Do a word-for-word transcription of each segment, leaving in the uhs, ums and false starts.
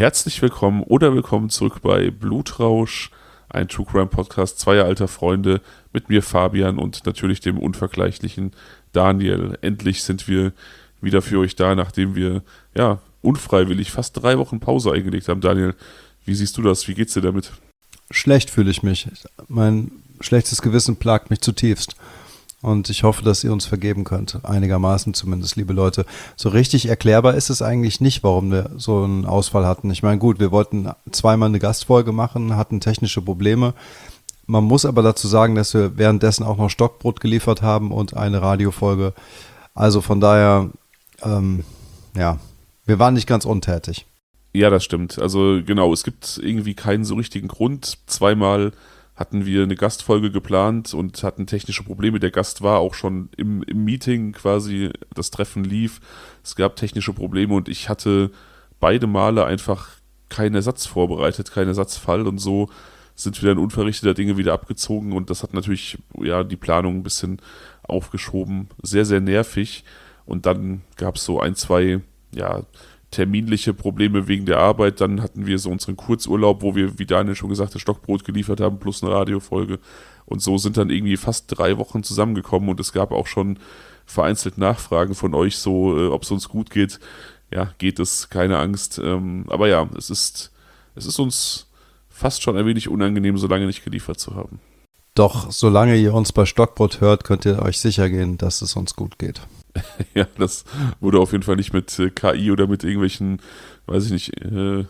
Herzlich willkommen oder willkommen zurück bei Blutrausch, ein True Crime Podcast zweier alter Freunde mit mir Fabian und natürlich dem unvergleichlichen Daniel. Endlich sind wir wieder für euch da, nachdem wir ja unfreiwillig fast drei Wochen Pause eingelegt haben. Daniel, wie siehst du das? Wie geht's dir damit? Schlecht fühle ich mich. Mein schlechtes Gewissen plagt mich zutiefst. Und ich hoffe, dass ihr uns vergeben könnt. Einigermaßen zumindest, liebe Leute. So richtig erklärbar ist es eigentlich nicht, warum wir so einen Ausfall hatten. Ich meine, gut, wir wollten zweimal eine Gastfolge machen, hatten technische Probleme. Man muss aber dazu sagen, dass wir währenddessen auch noch Stockbrot geliefert haben und eine Radiofolge. Also von daher, ähm, ja, wir waren nicht ganz untätig. Ja, das stimmt. Also genau, es gibt irgendwie keinen so richtigen Grund. Zweimal hatten wir eine Gastfolge geplant und hatten technische Probleme. Der Gast war auch schon im, im Meeting quasi, das Treffen lief. Es gab technische Probleme und ich hatte beide Male einfach keinen Ersatz vorbereitet, keinen Ersatzfall und so sind wir dann unverrichteter Dinge wieder abgezogen und das hat natürlich ja die Planung ein bisschen aufgeschoben. Sehr, sehr nervig und dann gab es so ein, zwei ja terminliche Probleme wegen der Arbeit. Dann hatten wir so unseren Kurzurlaub, wo wir, wie Daniel schon gesagt hat, Stockbrot geliefert haben, plus eine Radiofolge. Und so sind dann irgendwie fast drei Wochen zusammengekommen und es gab auch schon vereinzelt Nachfragen von euch, so, äh, ob es uns gut geht. Ja, geht es, keine Angst. Ähm, aber ja, es ist, es ist uns fast schon ein wenig unangenehm, so lange nicht geliefert zu haben. Doch solange ihr uns bei Stockbrot hört, könnt ihr euch sicher gehen, dass es uns gut geht. Ja, das wurde auf jeden Fall nicht mit äh, K I oder mit irgendwelchen, weiß ich nicht, äh,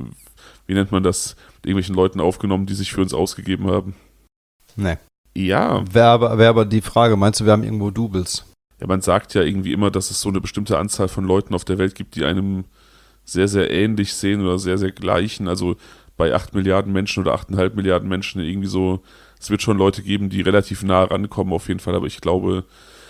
wie nennt man das, mit irgendwelchen Leuten aufgenommen, die sich für uns ausgegeben haben. Nee. Ja. Wäre aber, wär aber die Frage, meinst du, wir haben irgendwo Doubles? Ja, man sagt ja irgendwie immer, dass es so eine bestimmte Anzahl von Leuten auf der Welt gibt, die einem sehr, sehr ähnlich sehen oder sehr, sehr gleichen. Also bei acht Milliarden Menschen oder acht Komma fünf Milliarden Menschen irgendwie so, es wird schon Leute geben, die relativ nah rankommen auf jeden Fall, aber ich glaube,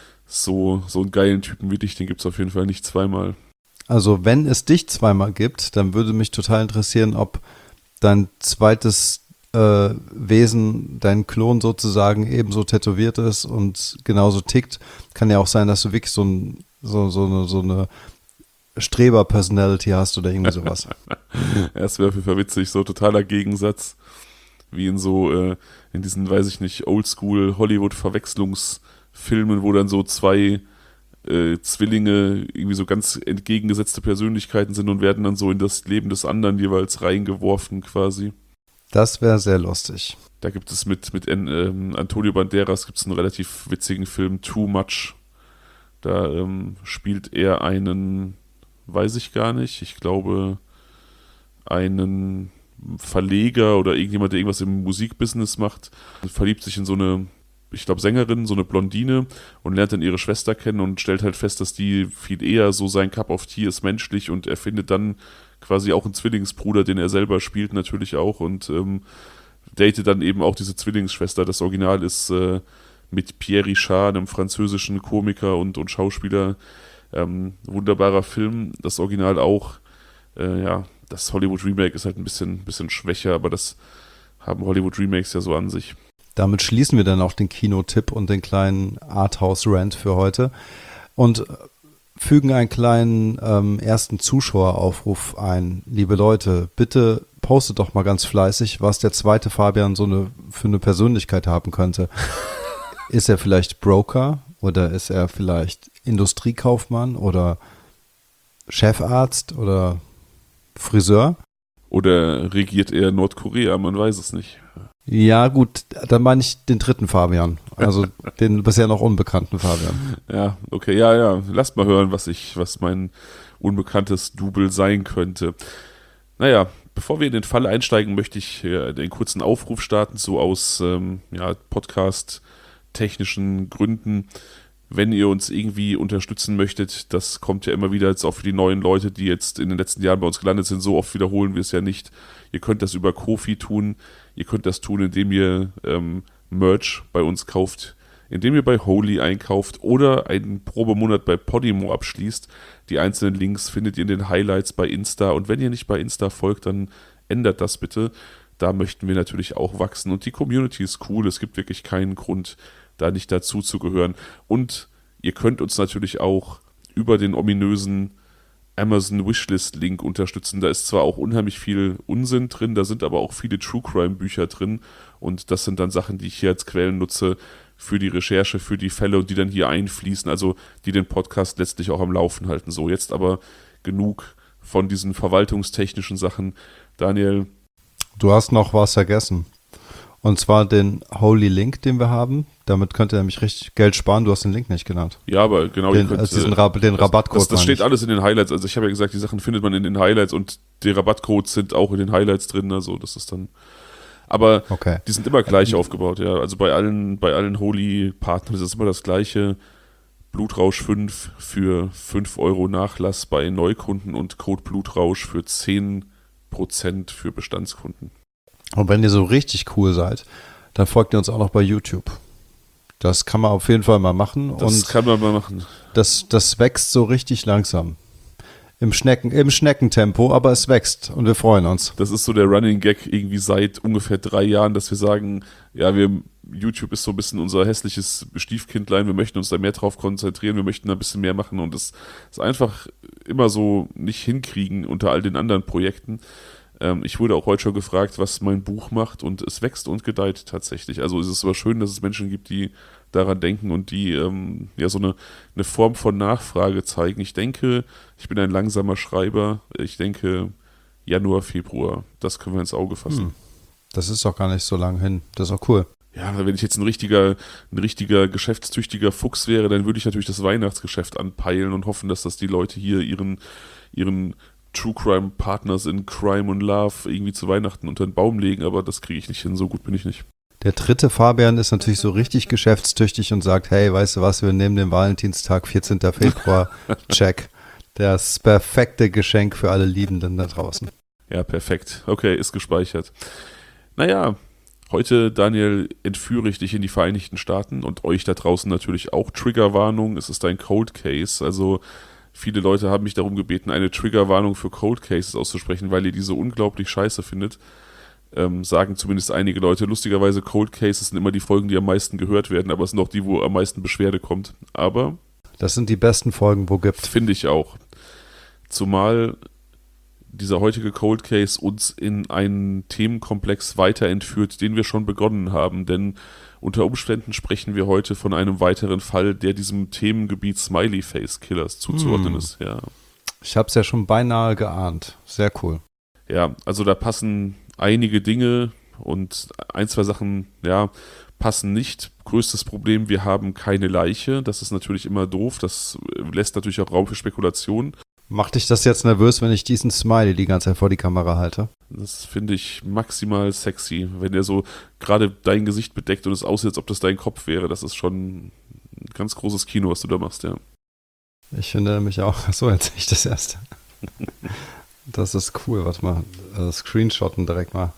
So, so einen geilen Typen wie dich, den gibt es auf jeden Fall nicht zweimal. Also wenn es dich zweimal gibt, dann würde mich total interessieren, ob dein zweites äh, Wesen, dein Klon sozusagen ebenso tätowiert ist und genauso tickt. Kann ja auch sein, dass du wirklich so, ein, so, so eine, so eine Streber-Personality hast oder irgendwie sowas. Ja, das wäre auf jeden Fall witzig, so totaler Gegensatz, wie in so, äh, in diesen, weiß ich nicht, Oldschool-Hollywood-Verwechslungs- Filmen, wo dann so zwei äh, Zwillinge irgendwie so ganz entgegengesetzte Persönlichkeiten sind und werden dann so in das Leben des anderen jeweils reingeworfen quasi. Das wäre sehr lustig. Da gibt es mit, mit ähm, Antonio Banderas gibt es einen relativ witzigen Film, Too Much. Da ähm, spielt er einen, weiß ich gar nicht, ich glaube einen Verleger oder irgendjemand, der irgendwas im Musikbusiness macht, verliebt sich in so eine, ich glaube, Sängerin, so eine Blondine und lernt dann ihre Schwester kennen und stellt halt fest, dass die viel eher so sein Cup of Tea ist menschlich und er findet dann quasi auch einen Zwillingsbruder, den er selber spielt natürlich auch und ähm, datet dann eben auch diese Zwillingsschwester. Das Original ist äh, mit Pierre Richard, einem französischen Komiker und, und Schauspieler. Ähm, wunderbarer Film, das Original auch. Äh, ja, das Hollywood Remake ist halt ein bisschen, bisschen schwächer, aber das haben Hollywood Remakes ja so an sich. Damit schließen wir dann auch den Kinotipp und den kleinen Arthouse-Rant für heute und fügen einen kleinen ähm, ersten Zuschaueraufruf ein. Liebe Leute, bitte postet doch mal ganz fleißig, was der zweite Fabian so eine, für eine Persönlichkeit haben könnte. Ist er vielleicht Broker oder ist er vielleicht Industriekaufmann oder Chefarzt oder Friseur? Oder regiert er Nordkorea? Man weiß es nicht. Ja, gut, dann meine ich den dritten Fabian, also den bisher noch unbekannten Fabian. Ja, okay, ja, ja, lasst mal hören, was ich, was mein unbekanntes Double sein könnte. Naja, bevor wir in den Fall einsteigen, möchte ich äh, den kurzen Aufruf starten, so aus ähm, ja, Podcast-technischen Gründen. Wenn ihr uns irgendwie unterstützen möchtet, das kommt ja immer wieder jetzt auch für die neuen Leute, die jetzt in den letzten Jahren bei uns gelandet sind, so oft wiederholen wir es ja nicht. Ihr könnt das über Ko-fi tun. Ihr könnt das tun, indem ihr ähm, Merch bei uns kauft, indem ihr bei Holy einkauft oder einen Probemonat bei Podimo abschließt. Die einzelnen Links findet ihr in den Highlights bei Insta. Und wenn ihr nicht bei Insta folgt, dann ändert das bitte. Da möchten wir natürlich auch wachsen. Und die Community ist cool. Es gibt wirklich keinen Grund, da nicht dazu zu gehören. Und ihr könnt uns natürlich auch über den ominösen Amazon-Wishlist-Link unterstützen. Da ist zwar auch unheimlich viel Unsinn drin, da sind aber auch viele True-Crime-Bücher drin und das sind dann Sachen, die ich hier als Quellen nutze für die Recherche, für die Fälle und die dann hier einfließen, also die den Podcast letztlich auch am Laufen halten. So, jetzt aber genug von diesen verwaltungstechnischen Sachen. Daniel. Du hast noch was vergessen. Und zwar den Holy Link, den wir haben. Damit könnt ihr nämlich richtig Geld sparen. Du hast den Link nicht genannt. Ja, aber genau. Den, ihr könnt, also diesen Rab- den das, Rabattcode. Das, das steht alles in den Highlights. Also ich habe ja gesagt, die Sachen findet man in den Highlights und die Rabattcodes sind auch in den Highlights drin. Also das ist dann... Aber okay. Die sind immer gleich aufgebaut, ja. Also bei allen, bei allen Holy-Partnern ist es immer das gleiche. Blutrausch fünf für fünf Euro Nachlass bei Neukunden und Code Blutrausch für zehn Prozent für Bestandskunden. Und wenn ihr so richtig cool seid, dann folgt ihr uns auch noch bei YouTube. Das kann man auf jeden Fall mal machen. Das und kann man mal machen. Das, das wächst so richtig langsam. Im, Schnecken, Im Schneckentempo, aber es wächst und wir freuen uns. Das ist so der Running Gag irgendwie seit ungefähr drei Jahren, dass wir sagen, ja, wir YouTube ist so ein bisschen unser hässliches Stiefkindlein, wir möchten uns da mehr drauf konzentrieren, wir möchten da ein bisschen mehr machen und das ist einfach immer so nicht hinkriegen unter all den anderen Projekten. Ähm, ich wurde auch heute schon gefragt, was mein Buch macht und es wächst und gedeiht tatsächlich. Also es ist aber schön, dass es Menschen gibt, die daran denken und die ähm, ja so eine, eine Form von Nachfrage zeigen. Ich denke, ich bin ein langsamer Schreiber. Ich denke, Januar, Februar, das können wir ins Auge fassen. Hm. Das ist doch gar nicht so lang hin. Das ist auch cool. Ja, wenn ich jetzt ein richtiger, ein richtiger geschäftstüchtiger Fuchs wäre, dann würde ich natürlich das Weihnachtsgeschäft anpeilen und hoffen, dass das die Leute hier ihren, ihren True Crime Partners in Crime und Love irgendwie zu Weihnachten unter den Baum legen, aber das kriege ich nicht hin, so gut bin ich nicht. Der dritte Fabian ist natürlich so richtig geschäftstüchtig und sagt, hey, weißt du was, wir nehmen den Valentinstag, vierzehnten Februar, check. Das perfekte Geschenk für alle Liebenden da draußen. Ja, perfekt. Okay, ist gespeichert. Naja, heute, Daniel, entführe ich dich in die Vereinigten Staaten und euch da draußen natürlich auch. Triggerwarnung, es ist ein Cold Case, also viele Leute haben mich darum gebeten, eine Triggerwarnung für Cold Cases auszusprechen, weil ihr diese unglaublich scheiße findet. Ähm, sagen zumindest einige Leute. Lustigerweise, Cold Cases sind immer die Folgen, die am meisten gehört werden, aber es sind auch die, wo am meisten Beschwerde kommt. Aber das sind die besten Folgen, wo gibt. Finde ich auch. Zumal dieser heutige Cold Case uns in einen Themenkomplex weiter entführt, den wir schon begonnen haben, denn unter Umständen sprechen wir heute von einem weiteren Fall, der diesem Themengebiet Smiley Face Killers zuzuordnen hm. ist. Ja. Ich habe es ja schon beinahe geahnt. Sehr cool. Ja, also da passen einige Dinge und ein, zwei Sachen, ja, passen nicht. Größtes Problem, wir haben keine Leiche. Das ist natürlich immer doof. Das lässt natürlich auch Raum für Spekulationen. Macht dich das jetzt nervös, wenn ich diesen Smiley die ganze Zeit vor die Kamera halte? Das finde ich maximal sexy. Wenn der so gerade dein Gesicht bedeckt und es aussieht, als ob das dein Kopf wäre, das ist schon ein ganz großes Kino, was du da machst, ja. Ich finde nämlich auch, so jetzt sehe ich das erste. Das ist cool, warte mal, äh, screenshotten direkt mal.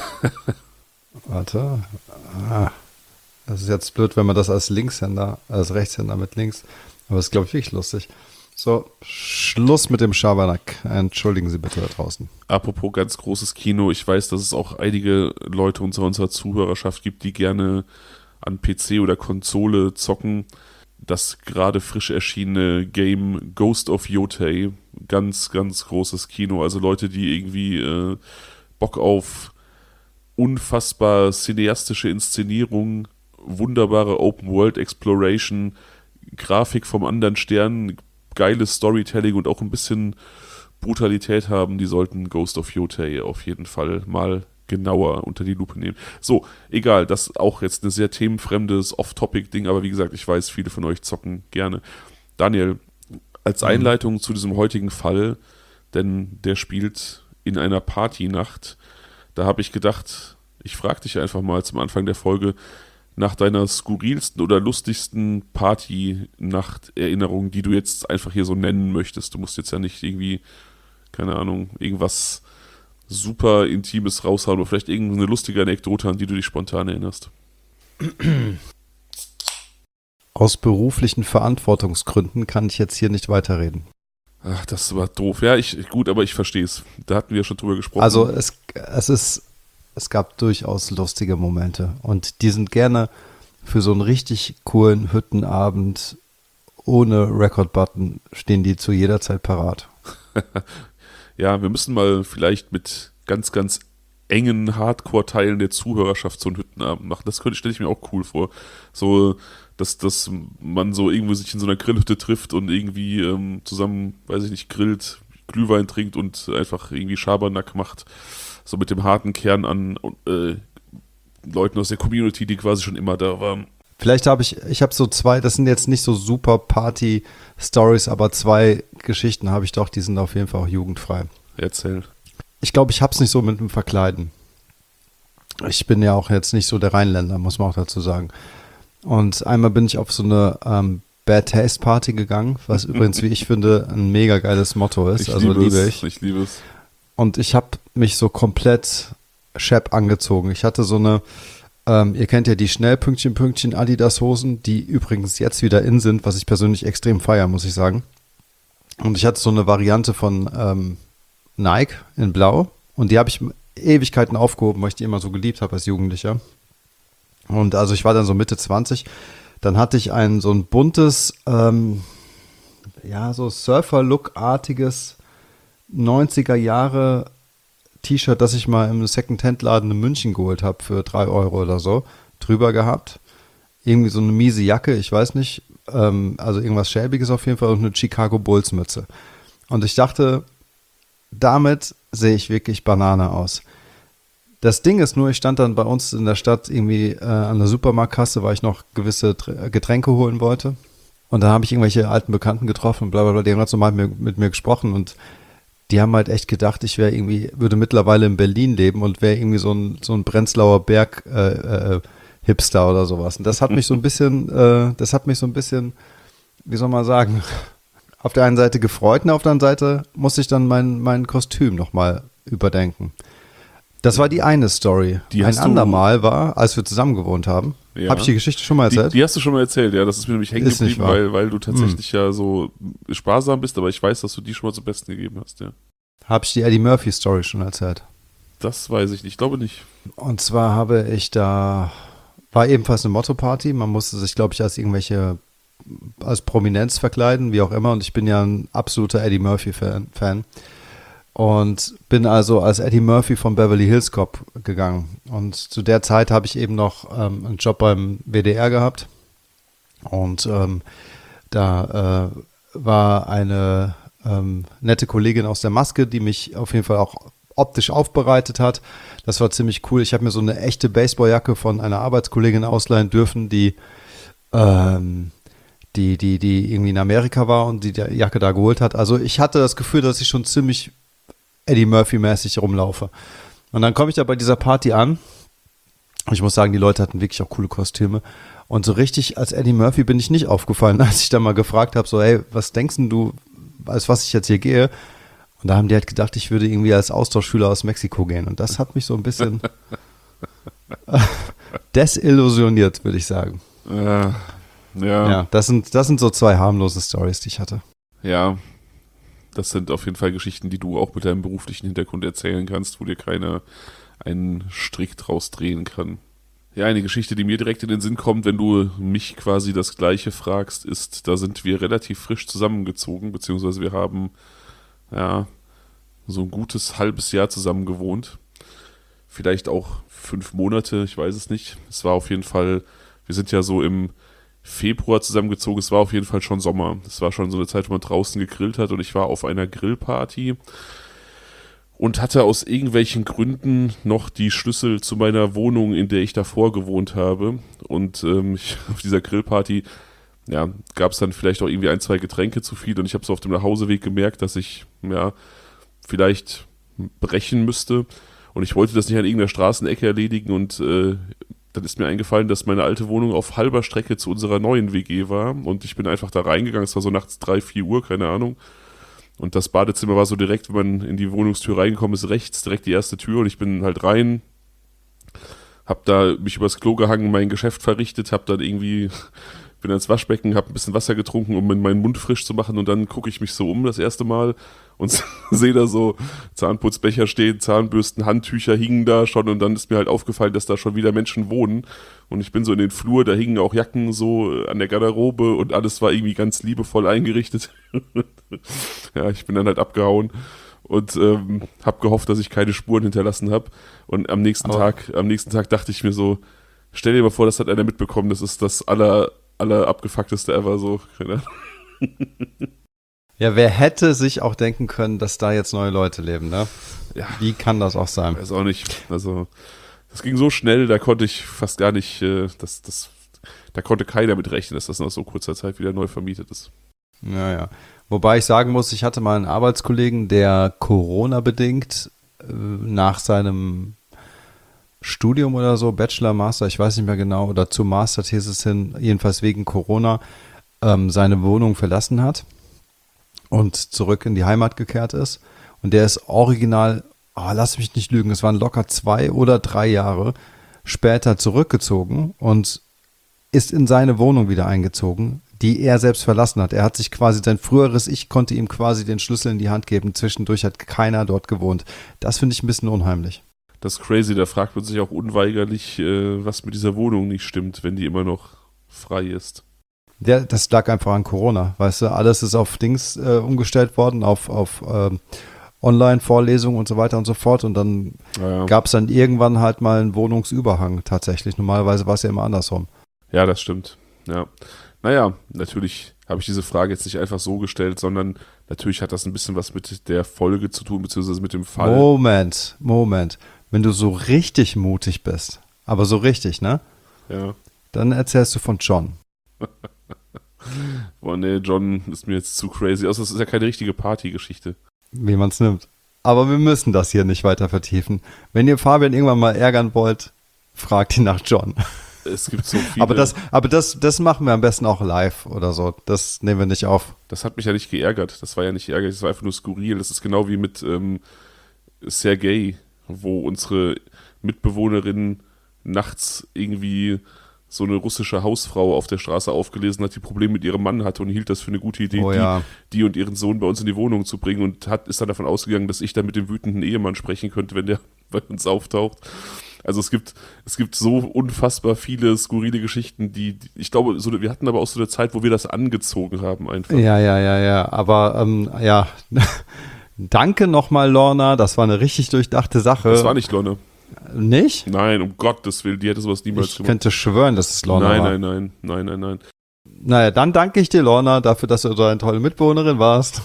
Warte. Ah. Das ist jetzt blöd, wenn man das als Linkshänder, als Rechtshänder mit links, aber das ist, glaube ich, wirklich lustig. So, Schluss mit dem Schabernack. Entschuldigen Sie bitte da draußen. Apropos ganz großes Kino, ich weiß, dass es auch einige Leute unserer, unserer Zuhörerschaft gibt, die gerne an P C oder Konsole zocken. Das gerade frisch erschienene Game Ghost of Yotei, ganz, ganz großes Kino. Also Leute, die irgendwie äh, Bock auf unfassbar cineastische Inszenierung, wunderbare Open-World-Exploration, Grafik vom anderen Stern, geiles Storytelling und auch ein bisschen Brutalität haben, die sollten Ghost of Yotei auf jeden Fall mal genauer unter die Lupe nehmen. So, egal, das ist auch jetzt ein sehr themenfremdes Off-Topic-Ding, aber wie gesagt, ich weiß, viele von euch zocken gerne. Daniel, als Einleitung mhm. zu diesem heutigen Fall, denn der spielt in einer Partynacht, da habe ich gedacht, ich frage dich einfach mal zum Anfang der Folge nach deiner skurrilsten oder lustigsten Party-Nacht-Erinnerung, die du jetzt einfach hier so nennen möchtest. Du musst jetzt ja nicht irgendwie, keine Ahnung, irgendwas super Intimes raushauen oder vielleicht irgendeine lustige Anekdote, an die du dich spontan erinnerst. Aus beruflichen Verantwortungsgründen kann ich jetzt hier nicht weiterreden. Ach, das war doof. Ja, ich, gut, aber ich verstehe es. Da hatten wir schon drüber gesprochen. Also es, es ist, es gab durchaus lustige Momente und die sind gerne für so einen richtig coolen Hüttenabend ohne Record-Button stehen die zu jeder Zeit parat. Ja, wir müssen mal vielleicht mit ganz, ganz engen Hardcore-Teilen der Zuhörerschaft so einen Hüttenabend machen. Das könnte, stelle ich mir auch cool vor. So, dass, dass man so irgendwo sich in so einer Grillhütte trifft und irgendwie ähm, zusammen, weiß ich nicht, grillt, Glühwein trinkt und einfach irgendwie Schabernack macht. So mit dem harten Kern an äh, Leuten aus der Community, die quasi schon immer da waren. Vielleicht habe ich, ich habe so zwei, das sind jetzt nicht so super Party-Stories, aber zwei Geschichten habe ich doch, die sind auf jeden Fall auch jugendfrei. Erzähl. Ich glaube, ich habe es nicht so mit dem Verkleiden. Ich bin ja auch jetzt nicht so der Rheinländer, muss man auch dazu sagen. Und einmal bin ich auf so eine ähm, Bad Taste Party gegangen, was übrigens, wie ich finde, ein mega geiles Motto ist. Ich also liebe liebe es. ich. Ich liebe es. Und ich habe mich so komplett schepp angezogen. Ich hatte so eine, ähm, ihr kennt ja die Schnellpünktchen, Pünktchen Adidas-Hosen, die übrigens jetzt wieder in sind, was ich persönlich extrem feiere, muss ich sagen. Und ich hatte so eine Variante von ähm, Nike in Blau und die habe ich Ewigkeiten aufgehoben, weil ich die immer so geliebt habe als Jugendlicher. Und also ich war dann so Mitte zwanzig, dann hatte ich ein so ein buntes, ähm, ja, so Surfer-Look-artiges neunziger Jahre T-Shirt, das ich mal im Second-Hand-Laden in München geholt habe für drei Euro oder so, drüber gehabt. Irgendwie so eine miese Jacke, ich weiß nicht, ähm, also irgendwas Schäbiges auf jeden Fall und eine Chicago Bulls Mütze. Und ich dachte, damit sehe ich wirklich Banane aus. Das Ding ist nur, ich stand dann bei uns in der Stadt irgendwie äh, an der Supermarktkasse, weil ich noch gewisse Tr- Getränke holen wollte. Und da habe ich irgendwelche alten Bekannten getroffen und bla bla bla, die haben ganz normal mit mir, mit mir gesprochen und die haben halt echt gedacht, ich wäre irgendwie, würde mittlerweile in Berlin leben und wäre irgendwie so ein, so ein Prenzlauer Berg äh, äh, Hipster oder sowas. Und das hat mich so ein bisschen, äh, das hat mich so ein bisschen, wie soll man sagen, auf der einen Seite gefreut und auf der anderen Seite musste ich dann mein, mein Kostüm nochmal überdenken. Das war die eine Story. Die Ein hast du- andermal war, als wir zusammen gewohnt haben. Ja. Habe ich die Geschichte schon mal Die, erzählt? die hast du schon mal erzählt, ja. Das ist mir nämlich hängen Ist nicht geblieben, wahr. weil, weil du tatsächlich ja so sparsam bist, aber ich weiß, dass du die schon mal zum Besten gegeben hast, ja. Habe ich die Eddie Murphy Story schon erzählt? Das weiß ich nicht, ich glaube nicht. Und zwar habe ich da, war ebenfalls eine Motto-Party. Man musste sich, glaube ich, als irgendwelche, als Prominenz verkleiden, wie auch immer. Und ich bin ja ein absoluter Eddie Murphy-Fan. Fan. Und bin also als Eddie Murphy von Beverly Hills Cop gegangen. Und zu der Zeit habe ich eben noch ähm, einen Job beim W D R gehabt. Und ähm, da äh, war eine ähm, nette Kollegin aus der Maske, die mich auf jeden Fall auch optisch aufbereitet hat. Das war ziemlich cool. Ich habe mir so eine echte Baseballjacke von einer Arbeitskollegin ausleihen dürfen, die ähm, die, die, die irgendwie in Amerika war und die die Jacke da geholt hat. Also ich hatte das Gefühl, dass ich schon ziemlich Eddie Murphy-mäßig rumlaufe. Und dann komme ich da bei dieser Party an. Ich muss sagen, die Leute hatten wirklich auch coole Kostüme. Und so richtig als Eddie Murphy bin ich nicht aufgefallen, als ich da mal gefragt habe, so, hey, was denkst denn du, als was ich jetzt hier gehe? Und da haben die halt gedacht, ich würde irgendwie als Austauschschüler aus Mexiko gehen. Und das hat mich so ein bisschen desillusioniert, würde ich sagen. Ja, ja, Ja, das sind, das sind so zwei harmlose Stories, die ich hatte. ja. Das sind auf jeden Fall Geschichten, die du auch mit deinem beruflichen Hintergrund erzählen kannst, wo dir keiner einen Strick draus drehen kann. Ja, eine Geschichte, die mir direkt in den Sinn kommt, wenn du mich quasi das Gleiche fragst, ist, da sind wir relativ frisch zusammengezogen, beziehungsweise wir haben, ja, so ein gutes halbes Jahr zusammen gewohnt. Vielleicht auch fünf Monate, ich weiß es nicht. Es war auf jeden Fall, wir sind ja so im Februar zusammengezogen, es war auf jeden Fall schon Sommer. Es war schon so eine Zeit, wo man draußen gegrillt hat und ich war auf einer Grillparty und hatte aus irgendwelchen Gründen noch die Schlüssel zu meiner Wohnung, in der ich davor gewohnt habe. Und ähm, ich, auf dieser Grillparty, ja, gab es dann vielleicht auch irgendwie ein, zwei Getränke zu viel und ich habe so auf dem Nachhauseweg gemerkt, dass ich, ja, vielleicht brechen müsste. Und ich wollte das nicht an irgendeiner Straßenecke erledigen und äh, dann ist mir eingefallen, dass meine alte Wohnung auf halber Strecke zu unserer neuen W G war und ich bin einfach da reingegangen, es war so nachts drei, vier Uhr, keine Ahnung. Und das Badezimmer war so direkt, wenn man in die Wohnungstür reingekommen ist, rechts direkt die erste Tür und ich bin halt rein, hab da mich übers Klo gehangen, mein Geschäft verrichtet, hab dann irgendwie, bin ans Waschbecken, hab ein bisschen Wasser getrunken, um meinen Mund frisch zu machen und dann gucke ich mich so um das erste Mal und sehe da so Zahnputzbecher stehen, Zahnbürsten, Handtücher hingen da schon und dann ist mir halt aufgefallen, dass da schon wieder Menschen wohnen und ich bin so in den Flur, da hingen auch Jacken so an der Garderobe und alles war irgendwie ganz liebevoll eingerichtet. Ja, ich bin dann halt abgehauen und ähm, habe gehofft, dass ich keine Spuren hinterlassen habe. Und am nächsten Aber- Tag, am nächsten Tag dachte ich mir so, stell dir mal vor, das hat einer mitbekommen, das ist das aller, aller abgefuckteste ever so. Keine Ahnung. Ja, wer hätte sich auch denken können, dass da jetzt neue Leute leben, ne? Ja. Wie kann das auch sein? Weiß auch nicht. Also, das ging so schnell, da konnte ich fast gar nicht, äh, das, das, da konnte keiner mit rechnen, dass das nach so kurzer Zeit wieder neu vermietet ist. Ja, ja. Wobei ich sagen muss, ich hatte mal einen Arbeitskollegen, der Corona-bedingt äh, nach seinem Studium oder so, Bachelor, Master, ich weiß nicht mehr genau, oder zur Masterthesis hin, jedenfalls wegen Corona, ähm, seine Wohnung verlassen hat und zurück in die Heimat gekehrt ist. Und der ist original, oh, lass mich nicht lügen, es waren locker zwei oder drei Jahre später zurückgezogen und ist in seine Wohnung wieder eingezogen, die er selbst verlassen hat. Er hat sich quasi, sein früheres Ich konnte ihm quasi den Schlüssel in die Hand geben. Zwischendurch hat keiner dort gewohnt. Das finde ich ein bisschen unheimlich. Das ist crazy, da fragt man sich auch unweigerlich, äh, was mit dieser Wohnung nicht stimmt, wenn die immer noch frei ist. Der, das lag einfach an Corona, weißt du, alles ist auf Dings äh, umgestellt worden, auf, auf ähm, Online-Vorlesungen und so weiter und so fort und dann Naja. gab es dann irgendwann halt mal einen Wohnungsüberhang tatsächlich. Normalerweise war es ja immer andersrum. Ja, das stimmt. Ja. Naja, natürlich habe ich diese Frage jetzt nicht einfach so gestellt, sondern natürlich hat das ein bisschen was mit der Folge zu tun, beziehungsweise mit dem Fall. Moment, Moment. Wenn du so richtig mutig bist, aber so richtig, ne? Ja. Dann erzählst du von John. Boah, nee, John ist mir jetzt zu crazy. Also, es ist ja keine richtige Partygeschichte. Wie man es nimmt. Aber wir müssen das hier nicht weiter vertiefen. Wenn ihr Fabian irgendwann mal ärgern wollt, fragt ihn nach John. Es gibt so viele. Aber das, aber das, das machen wir am besten auch live oder so. Das nehmen wir nicht auf. Das hat mich ja nicht geärgert. Das war ja nicht ärgerlich, das war einfach nur skurril. Das ist genau wie mit ähm, Sergei, wo unsere Mitbewohnerin nachts irgendwie so eine russische Hausfrau auf der Straße aufgelesen hat, die Probleme mit ihrem Mann hatte und hielt das für eine gute Idee, Oh ja. die, die und ihren Sohn bei uns in die Wohnung zu bringen und hat, ist dann davon ausgegangen, dass ich dann mit dem wütenden Ehemann sprechen könnte, wenn der bei uns auftaucht. Also es gibt, es gibt so unfassbar viele skurrile Geschichten, die, die ich glaube, so, wir hatten aber auch so eine Zeit, wo wir das angezogen haben einfach. Ja, ja, ja, ja. Aber ähm, ja, danke nochmal, Lorna. Das war eine richtig durchdachte Sache. Das war nicht Lonne. Nicht? Nein, um Gottes Willen, die hätte sowas niemals Ich gemacht. könnte schwören, dass es Lorna Nein, war. nein, nein, nein, nein, nein. Naja, dann danke ich dir, Lorna, dafür, dass du so eine tolle Mitbewohnerin warst.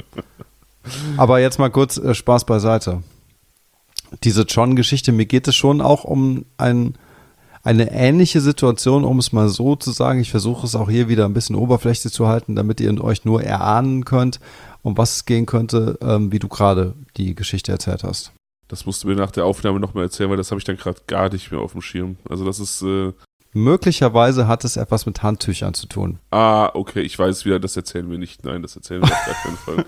Aber jetzt mal kurz äh, Spaß beiseite. Diese John-Geschichte, mir geht es schon auch um ein, eine ähnliche Situation, um es mal so zu sagen. Ich versuche es auch hier wieder ein bisschen oberflächlich zu halten, damit ihr euch nur erahnen könnt, um was es gehen könnte, ähm, wie du gerade die Geschichte erzählt hast. Das musst du mir nach der Aufnahme nochmal erzählen, weil das habe ich dann gerade gar nicht mehr auf dem Schirm. Also das ist, äh, Möglicherweise hat es etwas mit Handtüchern zu tun. ah, okay, ich weiß wieder, das erzählen wir nicht. Nein, das erzählen wir auf gar keinen Fall.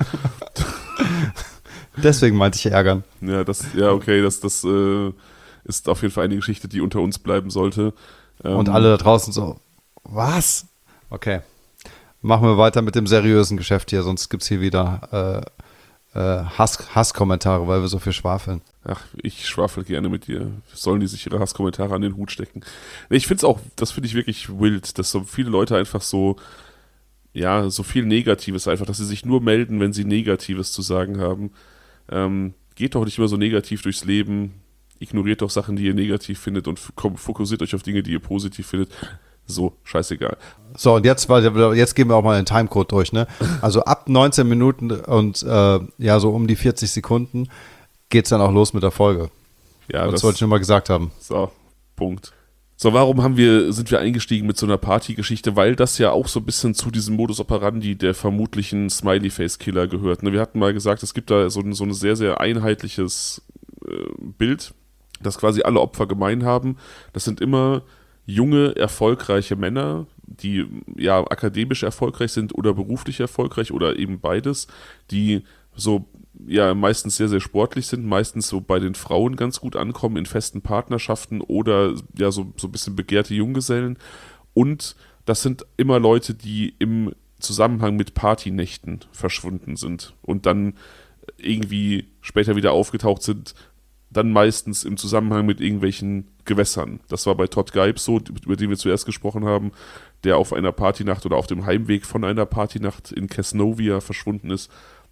Deswegen meinte ich ärgern. Ja, das, ja, okay, das, das äh, ist auf jeden Fall eine Geschichte, die unter uns bleiben sollte. Ähm, Und alle da draußen so, was? Okay. Machen wir weiter mit dem seriösen Geschäft hier, sonst gibt es hier wieder äh, äh, Hass, Hasskommentare, weil wir so viel schwafeln. Ach, ich schwafel gerne mit dir. Sollen die sich ihre Hasskommentare an den Hut stecken? Nee, ich finde es auch, das finde ich wirklich wild, dass so viele Leute einfach so, ja, so viel Negatives einfach, dass sie sich nur melden, wenn sie Negatives zu sagen haben. Ähm, geht doch nicht immer so negativ durchs Leben. Ignoriert doch Sachen, die ihr negativ findet und f- fokussiert euch auf Dinge, die ihr positiv findet. So, scheißegal. So, und jetzt, jetzt gehen wir auch mal den Timecode durch, ne? Also ab neunzehn Minuten und äh, ja, so um die vierzig Sekunden geht's dann auch los mit der Folge. Ja, Das wollte ich nur mal gesagt haben. So, Punkt. So, warum haben wir, sind wir eingestiegen mit so einer Partygeschichte? Weil das ja auch so ein bisschen zu diesem Modus operandi der vermutlichen Smiley-Face-Killer gehört. Ne? Wir hatten mal gesagt, es gibt da so ein, so ein sehr, sehr einheitliches äh, Bild, das quasi alle Opfer gemein haben. Das sind immer junge, erfolgreiche Männer, die ja akademisch erfolgreich sind oder beruflich erfolgreich oder eben beides, die so ja meistens sehr, sehr sportlich sind, meistens so bei den Frauen ganz gut ankommen, in festen Partnerschaften oder ja so, so ein bisschen begehrte Junggesellen. Und das sind immer Leute, die im Zusammenhang mit Partynächten verschwunden sind und dann irgendwie später wieder aufgetaucht sind, dann meistens im Zusammenhang mit irgendwelchen Gewässern. Das war bei Todd Geibs so, über den wir zuerst gesprochen haben, der auf einer Partynacht oder auf dem Heimweg von einer Partynacht in Kesnovia verschwunden ist.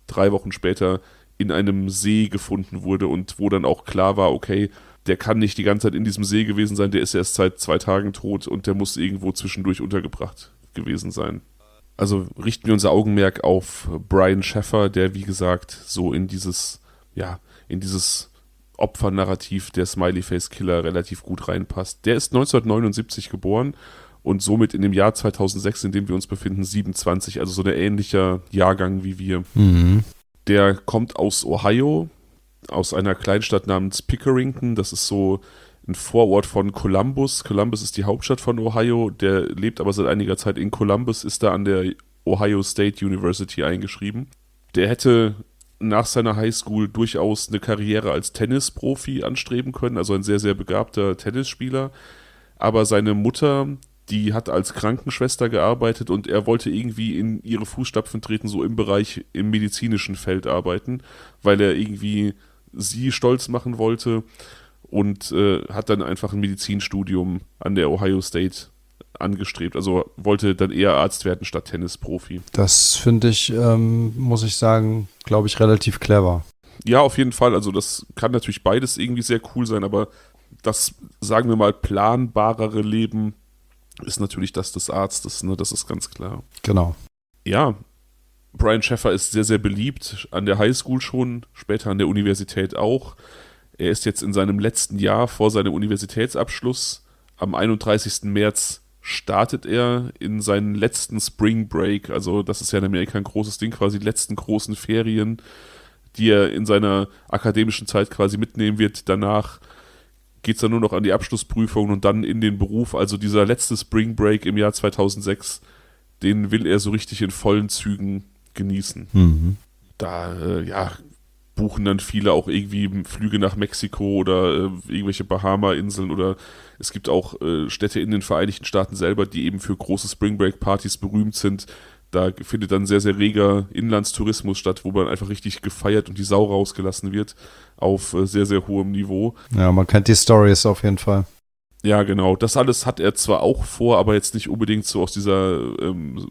drei Wochen später in einem See gefunden wurde und wo dann auch klar war, okay, der kann nicht die ganze Zeit in diesem See gewesen sein, der ist erst seit zwei Tagen tot und der muss irgendwo zwischendurch untergebracht gewesen sein. Also richten wir unser Augenmerk auf Brian Sheffer, der wie gesagt so in dieses, ja, in dieses Opfernarrativ der Smiley-Face-Killer relativ gut reinpasst. Der ist neunzehnhundertneunundsiebzig geboren und somit in dem Jahr zweitausendsechs, in dem wir uns befinden, siebenundzwanzig, also so ein ähnlicher Jahrgang wie wir. Mhm. Der kommt aus Ohio, aus einer Kleinstadt namens Pickerington. Das ist so ein Vorort von Columbus. Columbus ist die Hauptstadt von Ohio. Der lebt aber seit einiger Zeit in Columbus, ist da an der Ohio State University eingeschrieben. Der hätte nach seiner Highschool durchaus eine Karriere als Tennisprofi anstreben können, also ein sehr, sehr begabter Tennisspieler. Aber seine Mutter, die hat als Krankenschwester gearbeitet und er wollte irgendwie in ihre Fußstapfen treten, so im Bereich, im medizinischen Feld arbeiten, weil er irgendwie sie stolz machen wollte und äh, hat dann einfach ein Medizinstudium an der Ohio State angestrebt. Also wollte dann eher Arzt werden statt Tennisprofi. Das finde ich, ähm, muss ich sagen, glaube ich, relativ clever. Ja, auf jeden Fall. Also das kann natürlich beides irgendwie sehr cool sein, aber das, sagen wir mal, planbarere Leben ist natürlich das des Arztes, ne? Das ist ganz klar. Genau. Ja, Brian Sheffer ist sehr, sehr beliebt an der Highschool schon, später an der Universität auch. Er ist jetzt in seinem letzten Jahr vor seinem Universitätsabschluss. Am einunddreißigsten März startet er in seinen letzten Spring Break. Also das ist ja in Amerika ein großes Ding, quasi die letzten großen Ferien, die er in seiner akademischen Zeit quasi mitnehmen wird. Danach geht es dann nur noch an die Abschlussprüfung und dann in den Beruf. Also dieser letzte Spring Break im Jahr zweitausendsechs, den will er so richtig in vollen Zügen genießen. Mhm. Da, äh, ja, buchen dann viele auch irgendwie Flüge nach Mexiko oder äh, irgendwelche Bahama-Inseln oder es gibt auch äh, Städte in den Vereinigten Staaten selber, die eben für große Spring Break-Partys berühmt sind. Da findet dann sehr, sehr reger Inlandstourismus statt, wo man einfach richtig gefeiert und die Sau rausgelassen wird auf äh, sehr, sehr hohem Niveau. Ja, man kennt die Stories auf jeden Fall. Ja, genau. Das alles hat er zwar auch vor, aber jetzt nicht unbedingt so aus dieser ähm,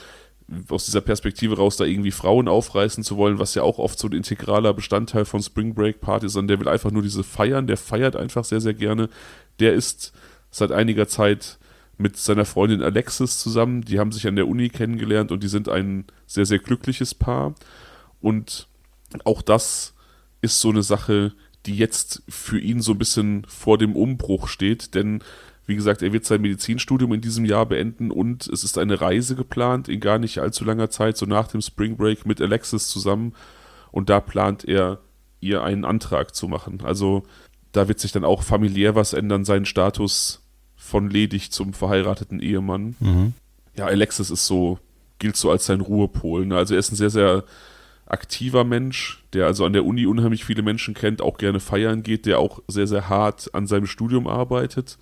aus dieser Perspektive raus, da irgendwie Frauen aufreißen zu wollen, was ja auch oft so ein integraler Bestandteil von Spring Break Partys ist, sondern der will einfach nur diese feiern, der feiert einfach sehr, sehr gerne. Der ist seit einiger Zeit mit seiner Freundin Alexis zusammen, die haben sich an der Uni kennengelernt und die sind ein sehr, sehr glückliches Paar und auch das ist so eine Sache, die jetzt für ihn so ein bisschen vor dem Umbruch steht, denn wie gesagt, er wird sein Medizinstudium in diesem Jahr beenden und es ist eine Reise geplant in gar nicht allzu langer Zeit, so nach dem Spring Break mit Alexis zusammen und da plant er, ihr einen Antrag zu machen. Also da wird sich dann auch familiär was ändern, seinen Status von ledig zum verheirateten Ehemann. Mhm. Ja, Alexis ist so, gilt so als sein Ruhepol. Ne? Also er ist ein sehr, sehr aktiver Mensch, der also an der Uni unheimlich viele Menschen kennt, auch gerne feiern geht, der auch sehr, sehr hart an seinem Studium arbeitet.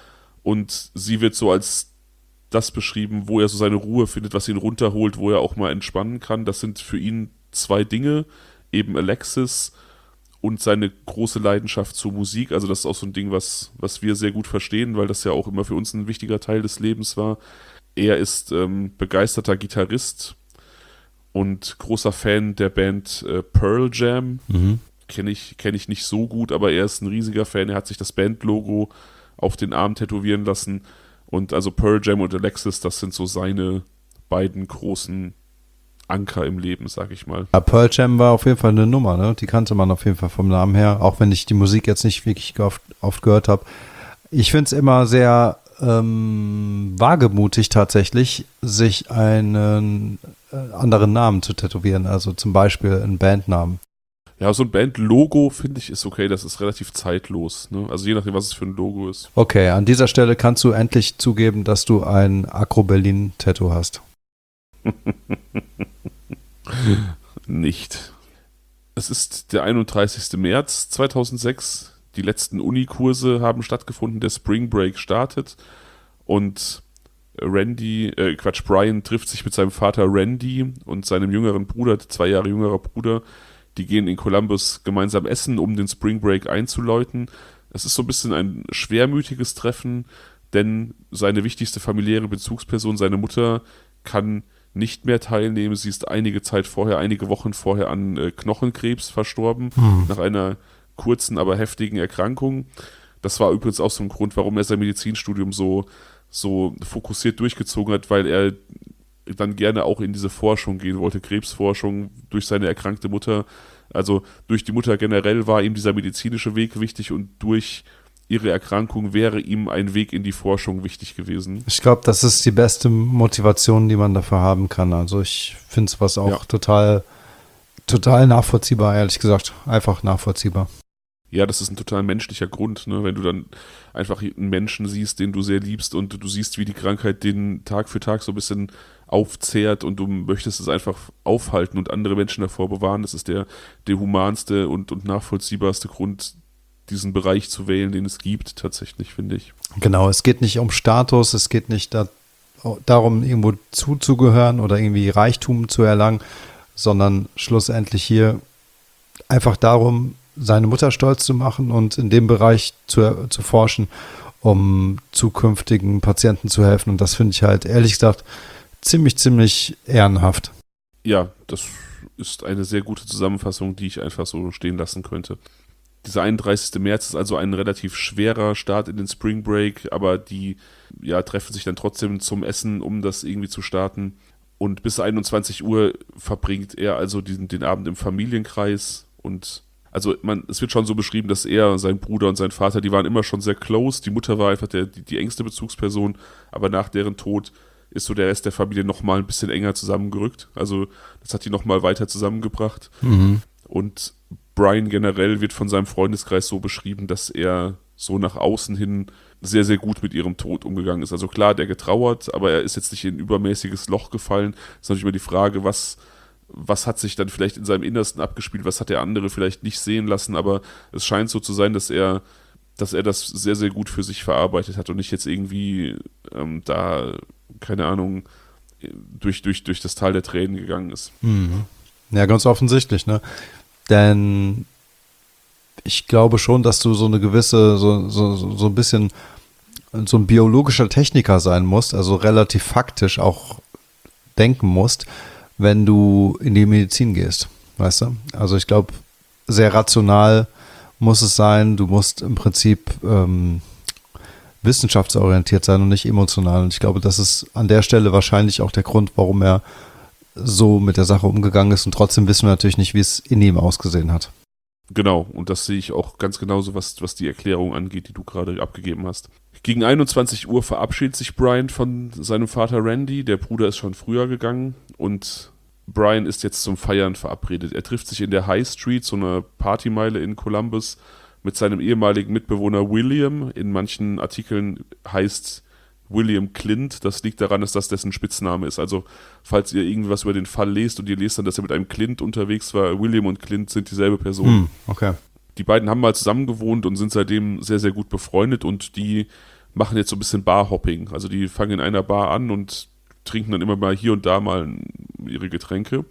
Und sie wird so als das beschrieben, wo er so seine Ruhe findet, was ihn runterholt, wo er auch mal entspannen kann. Das sind für ihn zwei Dinge, eben Alexis und seine große Leidenschaft zur Musik. Also das ist auch so ein Ding, was, was wir sehr gut verstehen, weil das ja auch immer für uns ein wichtiger Teil des Lebens war. Er ist ähm, begeisterter Gitarrist und großer Fan der Band äh, Pearl Jam. Mhm. Kenne ich, kenn ich nicht so gut, aber er ist ein riesiger Fan. Er hat sich das Bandlogo auf den Arm tätowieren lassen. Und also Pearl Jam und Alexis, das sind so seine beiden großen Anker im Leben, sag ich mal. Ja, Pearl Jam war auf jeden Fall eine Nummer, ne? Die kannte man auf jeden Fall vom Namen her, auch wenn ich die Musik jetzt nicht wirklich oft, oft gehört habe. Ich finde es immer sehr ähm, wagemutig tatsächlich, sich einen äh, anderen Namen zu tätowieren, also zum Beispiel einen Bandnamen. Ja, so ein Band-Logo, finde ich, ist okay, das ist relativ zeitlos. Ne? Also je nachdem, was es für ein Logo ist. Okay, an dieser Stelle kannst du endlich zugeben, dass du ein Agro-Berlin-Tattoo hast. Nicht. Es ist der einunddreißigste März zweitausendsechs. Die letzten Unikurse haben stattgefunden, der Spring Break startet und Randy, äh Quatsch, Brian trifft sich mit seinem Vater Randy und seinem jüngeren Bruder, zwei Jahre jüngerer Bruder. Die gehen in Columbus gemeinsam essen, um den Spring Break einzuläuten. Es ist so ein bisschen ein schwermütiges Treffen, denn seine wichtigste familiäre Bezugsperson, seine Mutter, kann nicht mehr teilnehmen. Sie ist einige Zeit vorher, einige Wochen vorher an äh, Knochenkrebs verstorben, Hm. nach einer kurzen, aber heftigen Erkrankung. Das war übrigens auch so ein Grund, warum er sein Medizinstudium so, so fokussiert durchgezogen hat, weil er dann gerne auch in diese Forschung gehen wollte, Krebsforschung durch seine erkrankte Mutter. Also durch die Mutter generell war ihm dieser medizinische Weg wichtig und durch ihre Erkrankung wäre ihm ein Weg in die Forschung wichtig gewesen. Ich glaube, das ist die beste Motivation, die man dafür haben kann. Also ich finde es was auch Ja. total, total nachvollziehbar, ehrlich gesagt. Einfach nachvollziehbar. Ja, das ist ein total menschlicher Grund, ne? Wenn du dann einfach einen Menschen siehst, den du sehr liebst und du siehst, wie die Krankheit den Tag für Tag so ein bisschen aufzehrt und du möchtest es einfach aufhalten und andere Menschen davor bewahren. Das ist der, der humanste und, und nachvollziehbarste Grund, diesen Bereich zu wählen, den es gibt, tatsächlich, finde ich. Genau, es geht nicht um Status, es geht nicht da, darum, irgendwo zuzugehören oder irgendwie Reichtum zu erlangen, sondern schlussendlich hier einfach darum, seine Mutter stolz zu machen und in dem Bereich zu, zu forschen, um zukünftigen Patienten zu helfen. Und das finde ich halt, ehrlich gesagt, ziemlich, ziemlich ehrenhaft. Ja, das ist eine sehr gute Zusammenfassung, die ich einfach so stehen lassen könnte. Dieser einunddreißigster März ist also ein relativ schwerer Start in den Spring Break, aber die ja, treffen sich dann trotzdem zum Essen, um das irgendwie zu starten. Und bis einundzwanzig Uhr verbringt er also diesen, den Abend im Familienkreis. Und also man, es wird schon so beschrieben, dass er, sein Bruder und sein Vater, die waren immer schon sehr close. Die Mutter war einfach der, die, die engste Bezugsperson, aber nach deren Tod ist so der Rest der Familie nochmal ein bisschen enger zusammengerückt. Also das hat die nochmal weiter zusammengebracht. Mhm. Und Brian generell wird von seinem Freundeskreis so beschrieben, dass er so nach außen hin sehr, sehr gut mit ihrem Tod umgegangen ist. Also klar, der getrauert, aber er ist jetzt nicht in ein übermäßiges Loch gefallen. Es ist natürlich immer die Frage, was, was hat sich dann vielleicht in seinem Innersten abgespielt, was hat der andere vielleicht nicht sehen lassen, aber es scheint so zu sein, dass er, dass er das sehr, sehr gut für sich verarbeitet hat und nicht jetzt irgendwie ähm, da, keine Ahnung, durch, durch, durch das Tal der Tränen gegangen ist. Mhm. Ja, ganz offensichtlich, ne? Denn ich glaube schon, dass du so eine gewisse, so, so, so ein bisschen so ein biologischer Techniker sein musst, also relativ faktisch auch denken musst, wenn du in die Medizin gehst, weißt du? Also ich glaube, sehr rational muss es sein, du musst im Prinzip ähm, wissenschaftsorientiert sein und nicht emotional. Und ich glaube, das ist an der Stelle wahrscheinlich auch der Grund, warum er so mit der Sache umgegangen ist. Und trotzdem wissen wir natürlich nicht, wie es in ihm ausgesehen hat. Genau, und das sehe ich auch ganz genauso, was, was die Erklärung angeht, die du gerade abgegeben hast. Gegen einundzwanzig Uhr verabschiedet sich Brian von seinem Vater Randy. Der Bruder ist schon früher gegangen und Brian ist jetzt zum Feiern verabredet. Er trifft sich in der High Street, so einer Partymeile in Columbus, mit seinem ehemaligen Mitbewohner William. In manchen Artikeln heißt William Clint. Das liegt daran, dass das dessen Spitzname ist. Also falls ihr irgendwas über den Fall lest und ihr lest dann, dass er mit einem Clint unterwegs war, William und Clint sind dieselbe Person. Hm, okay. Die beiden haben mal zusammen gewohnt und sind seitdem sehr, sehr gut befreundet und die machen jetzt so ein bisschen Barhopping. Also die fangen in einer Bar an und trinken dann immer mal hier und da mal ihre Getränke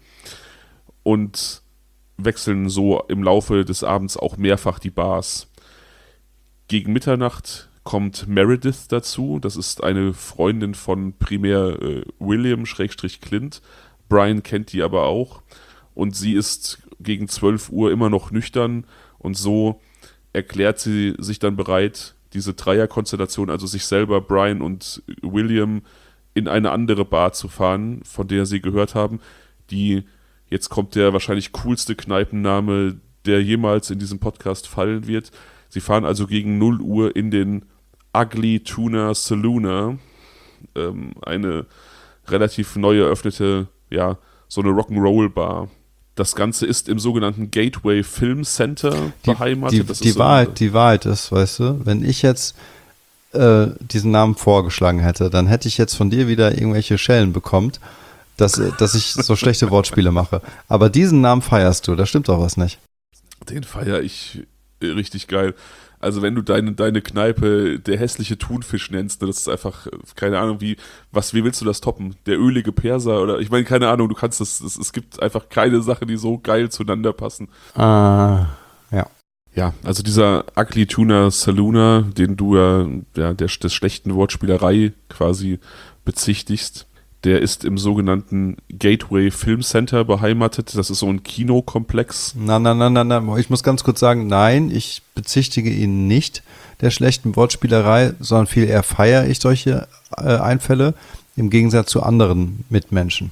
und wechseln so im Laufe des Abends auch mehrfach die Bars. Gegen Mitternacht kommt Meredith dazu. Das ist eine Freundin von primär äh, William Schrägstrich Clint. Brian kennt die aber auch. Und sie ist gegen zwölf Uhr immer noch nüchtern. Und so erklärt sie sich dann bereit, diese Dreierkonstellation, also sich selber, Brian und William, in eine andere Bar zu fahren, von der sie gehört haben, die, jetzt kommt der wahrscheinlich coolste Kneipenname, der jemals in diesem Podcast fallen wird. Sie fahren also gegen null Uhr in den Ugly Tuna Saloona, ähm, eine relativ neu eröffnete, ja, so eine Rock'n'Roll-Bar. Das Ganze ist im sogenannten Gateway Film Center beheimatet. Die, das die, ist so Wahrheit, eine, die Wahrheit ist, weißt du, wenn ich jetzt äh, diesen Namen vorgeschlagen hätte, dann hätte ich jetzt von dir wieder irgendwelche Schellen bekommen, dass, dass ich so schlechte Wortspiele mache. Aber diesen Namen feierst du, da stimmt doch was nicht. Den feiere ich richtig geil. Also wenn du deine, deine Kneipe der hässliche Thunfisch nennst, ne, das ist einfach, keine Ahnung, wie, was, wie willst du das toppen? Der ölige Perser oder, ich meine, keine Ahnung, du kannst das, es, es gibt einfach keine Sache, die so geil zueinander passen. Ah, ja. Ja, also dieser Ugly Tuna Saloona, den du ja, ja der, des schlechten Wortspielerei quasi bezichtigst, Der ist im sogenannten Gateway Film Center beheimatet. Das ist so ein Kinokomplex. Nein, nein, nein, nein, nein. Ich muss ganz kurz sagen, nein, ich bezichtige ihn nicht der schlechten Wortspielerei, sondern viel eher feiere ich solche äh, Einfälle im Gegensatz zu anderen Mitmenschen.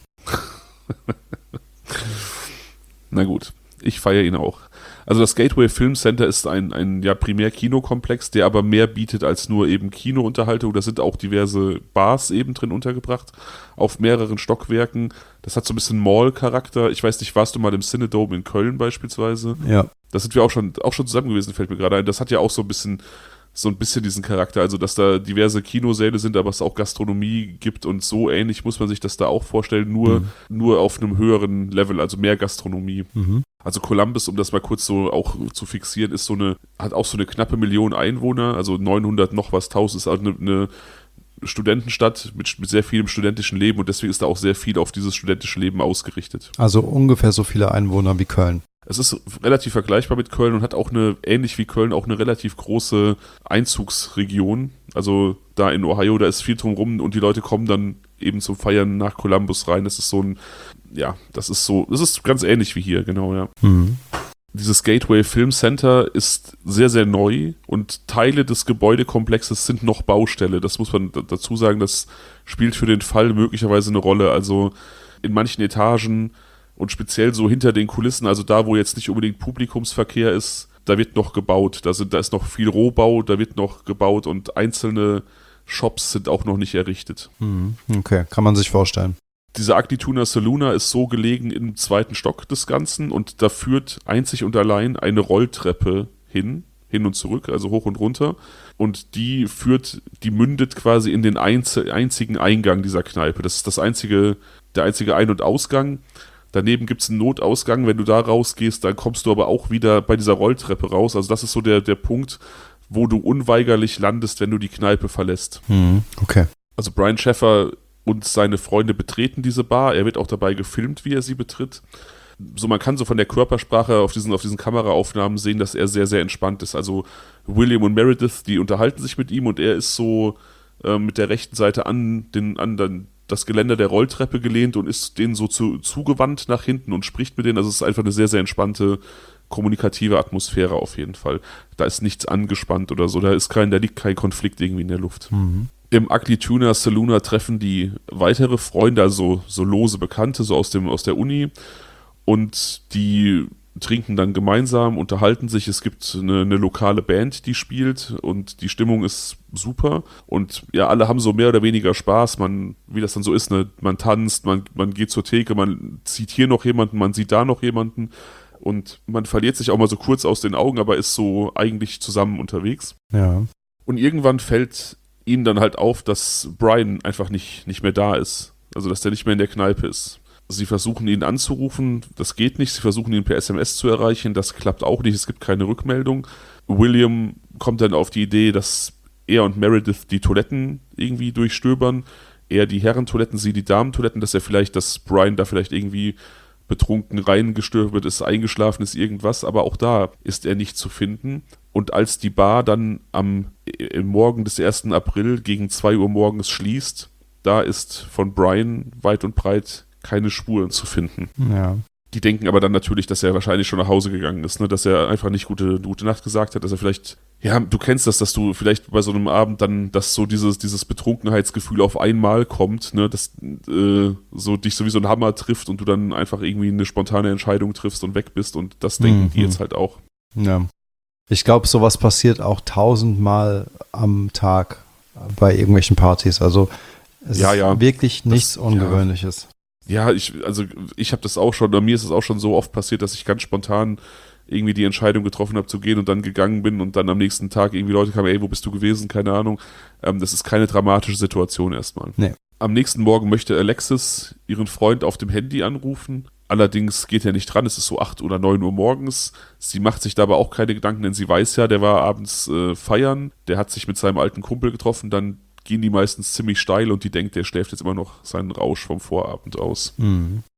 Na gut, ich feiere ihn auch. Also das Gateway Film Center ist ein, ein ja, primär Kinokomplex, der aber mehr bietet als nur eben Kinounterhaltung. Da sind auch diverse Bars eben drin untergebracht, auf mehreren Stockwerken. Das hat so ein bisschen Mall-Charakter. Ich weiß nicht, warst du mal im Cinedome in Köln beispielsweise? Ja. Da sind wir auch schon, auch schon zusammen gewesen, fällt mir gerade ein. Das hat ja auch so ein bisschen so ein bisschen diesen Charakter, also dass da diverse Kinosäle sind, aber es auch Gastronomie gibt und so ähnlich muss man sich das da auch vorstellen, nur, mhm. nur auf einem höheren Level, also mehr Gastronomie. Mhm. Also Columbus, um das mal kurz so auch zu fixieren, ist so eine, hat auch so eine knappe Million Einwohner, also neunhundert noch was tausend, ist also eine, eine Studentenstadt mit, mit sehr vielem studentischen Leben und deswegen ist da auch sehr viel auf dieses studentische Leben ausgerichtet. Also ungefähr so viele Einwohner wie Köln. Es ist relativ vergleichbar mit Köln und hat auch eine, ähnlich wie Köln, auch eine relativ große Einzugsregion. Also da in Ohio, da ist viel drumherum und die Leute kommen dann eben zum Feiern nach Columbus rein. Das ist so ein, ja, das ist so, das ist ganz ähnlich wie hier, genau, ja. Mhm. Dieses Gateway Film Center ist sehr, sehr neu und Teile des Gebäudekomplexes sind noch Baustelle. Das muss man d- dazu sagen, das spielt für den Fall möglicherweise eine Rolle. Also in manchen Etagen und speziell so hinter den Kulissen, also da, wo jetzt nicht unbedingt Publikumsverkehr ist, da wird noch gebaut. Da, sind, da ist noch viel Rohbau, da wird noch gebaut und einzelne Shops sind auch noch nicht errichtet. Okay, kann man sich vorstellen. Diese Agnituna Saluna ist so gelegen im zweiten Stock des Ganzen und da führt einzig und allein eine Rolltreppe hin, hin und zurück, also hoch und runter. Und die führt, die mündet quasi in den einz- einzigen Eingang dieser Kneipe. Das ist das einzige, der einzige Ein- und Ausgang. Daneben gibt es einen Notausgang, wenn du da rausgehst, dann kommst du aber auch wieder bei dieser Rolltreppe raus. Also das ist so der, der Punkt, wo du unweigerlich landest, wenn du die Kneipe verlässt. Mhm, okay. Also Brian Sheffer und seine Freunde betreten diese Bar. Er wird auch dabei gefilmt, wie er sie betritt. So, man kann so von der Körpersprache auf diesen, auf diesen Kameraaufnahmen sehen, dass er sehr, sehr entspannt ist. Also William und Meredith, die unterhalten sich mit ihm und er ist so äh, mit der rechten Seite an den, an den das Geländer der Rolltreppe gelehnt und ist denen so zu, zugewandt nach hinten und spricht mit denen. Also es ist einfach eine sehr, sehr entspannte, kommunikative Atmosphäre auf jeden Fall. Da ist nichts angespannt oder so, da ist kein, da liegt kein Konflikt irgendwie in der Luft. Mhm. Im Agnituna Saluna treffen die weitere Freunde, also so lose Bekannte, so aus, dem, aus der Uni und die trinken dann gemeinsam, unterhalten sich. Es gibt eine, eine lokale Band, die spielt und die Stimmung ist super. Und ja, alle haben so mehr oder weniger Spaß. Man, wie das dann so ist, ne? Man tanzt, man, man geht zur Theke, man sieht hier noch jemanden, man sieht da noch jemanden. Und man verliert sich auch mal so kurz aus den Augen, aber ist so eigentlich zusammen unterwegs. Ja. Und irgendwann fällt ihnen dann halt auf, dass Brian einfach nicht, nicht mehr da ist. Also, dass der nicht mehr in der Kneipe ist. Sie versuchen ihn anzurufen, das geht nicht. Sie versuchen ihn per S M S zu erreichen, das klappt auch nicht, es gibt keine Rückmeldung. William kommt dann auf die Idee, dass er und Meredith die Toiletten irgendwie durchstöbern. Er die Herrentoiletten, sie die Damentoiletten, dass er vielleicht, dass Brian da vielleicht irgendwie betrunken reingestürzt ist, eingeschlafen ist, irgendwas. Aber auch da ist er nicht zu finden. Und als die Bar dann am im Morgen des ersten April gegen zwei Uhr morgens schließt, da ist von Brian weit und breit keine Spuren zu finden. Ja. Die denken aber dann natürlich, dass er wahrscheinlich schon nach Hause gegangen ist, ne? Dass er einfach nicht gute, gute Nacht gesagt hat, dass er vielleicht, ja, du kennst das, dass du vielleicht bei so einem Abend dann, dass so dieses, dieses Betrunkenheitsgefühl auf einmal kommt, ne? Dass äh, so dich so wie so ein Hammer trifft und du dann einfach irgendwie eine spontane Entscheidung triffst und weg bist und das denken mhm. die jetzt halt auch. Ja. Ich glaube, sowas passiert auch tausendmal am Tag bei irgendwelchen Partys, also es ja, ja. ist wirklich nichts das, Ungewöhnliches. Ja. Ja, ich, also ich habe das auch schon, bei mir ist es auch schon so oft passiert, dass ich ganz spontan irgendwie die Entscheidung getroffen habe zu gehen und dann gegangen bin und dann am nächsten Tag irgendwie Leute kamen, ey, wo bist du gewesen? Keine Ahnung. Ähm, das ist keine dramatische Situation erstmal. Nee. Am nächsten Morgen möchte Alexis ihren Freund auf dem Handy anrufen. Allerdings geht er nicht dran, es ist so acht oder neun Uhr morgens. Sie macht sich dabei auch keine Gedanken, denn sie weiß ja, der war abends äh, feiern, der hat sich mit seinem alten Kumpel getroffen, dann gehen die meistens ziemlich steil und die denkt, der schläft jetzt immer noch seinen Rausch vom Vorabend aus. Mhm.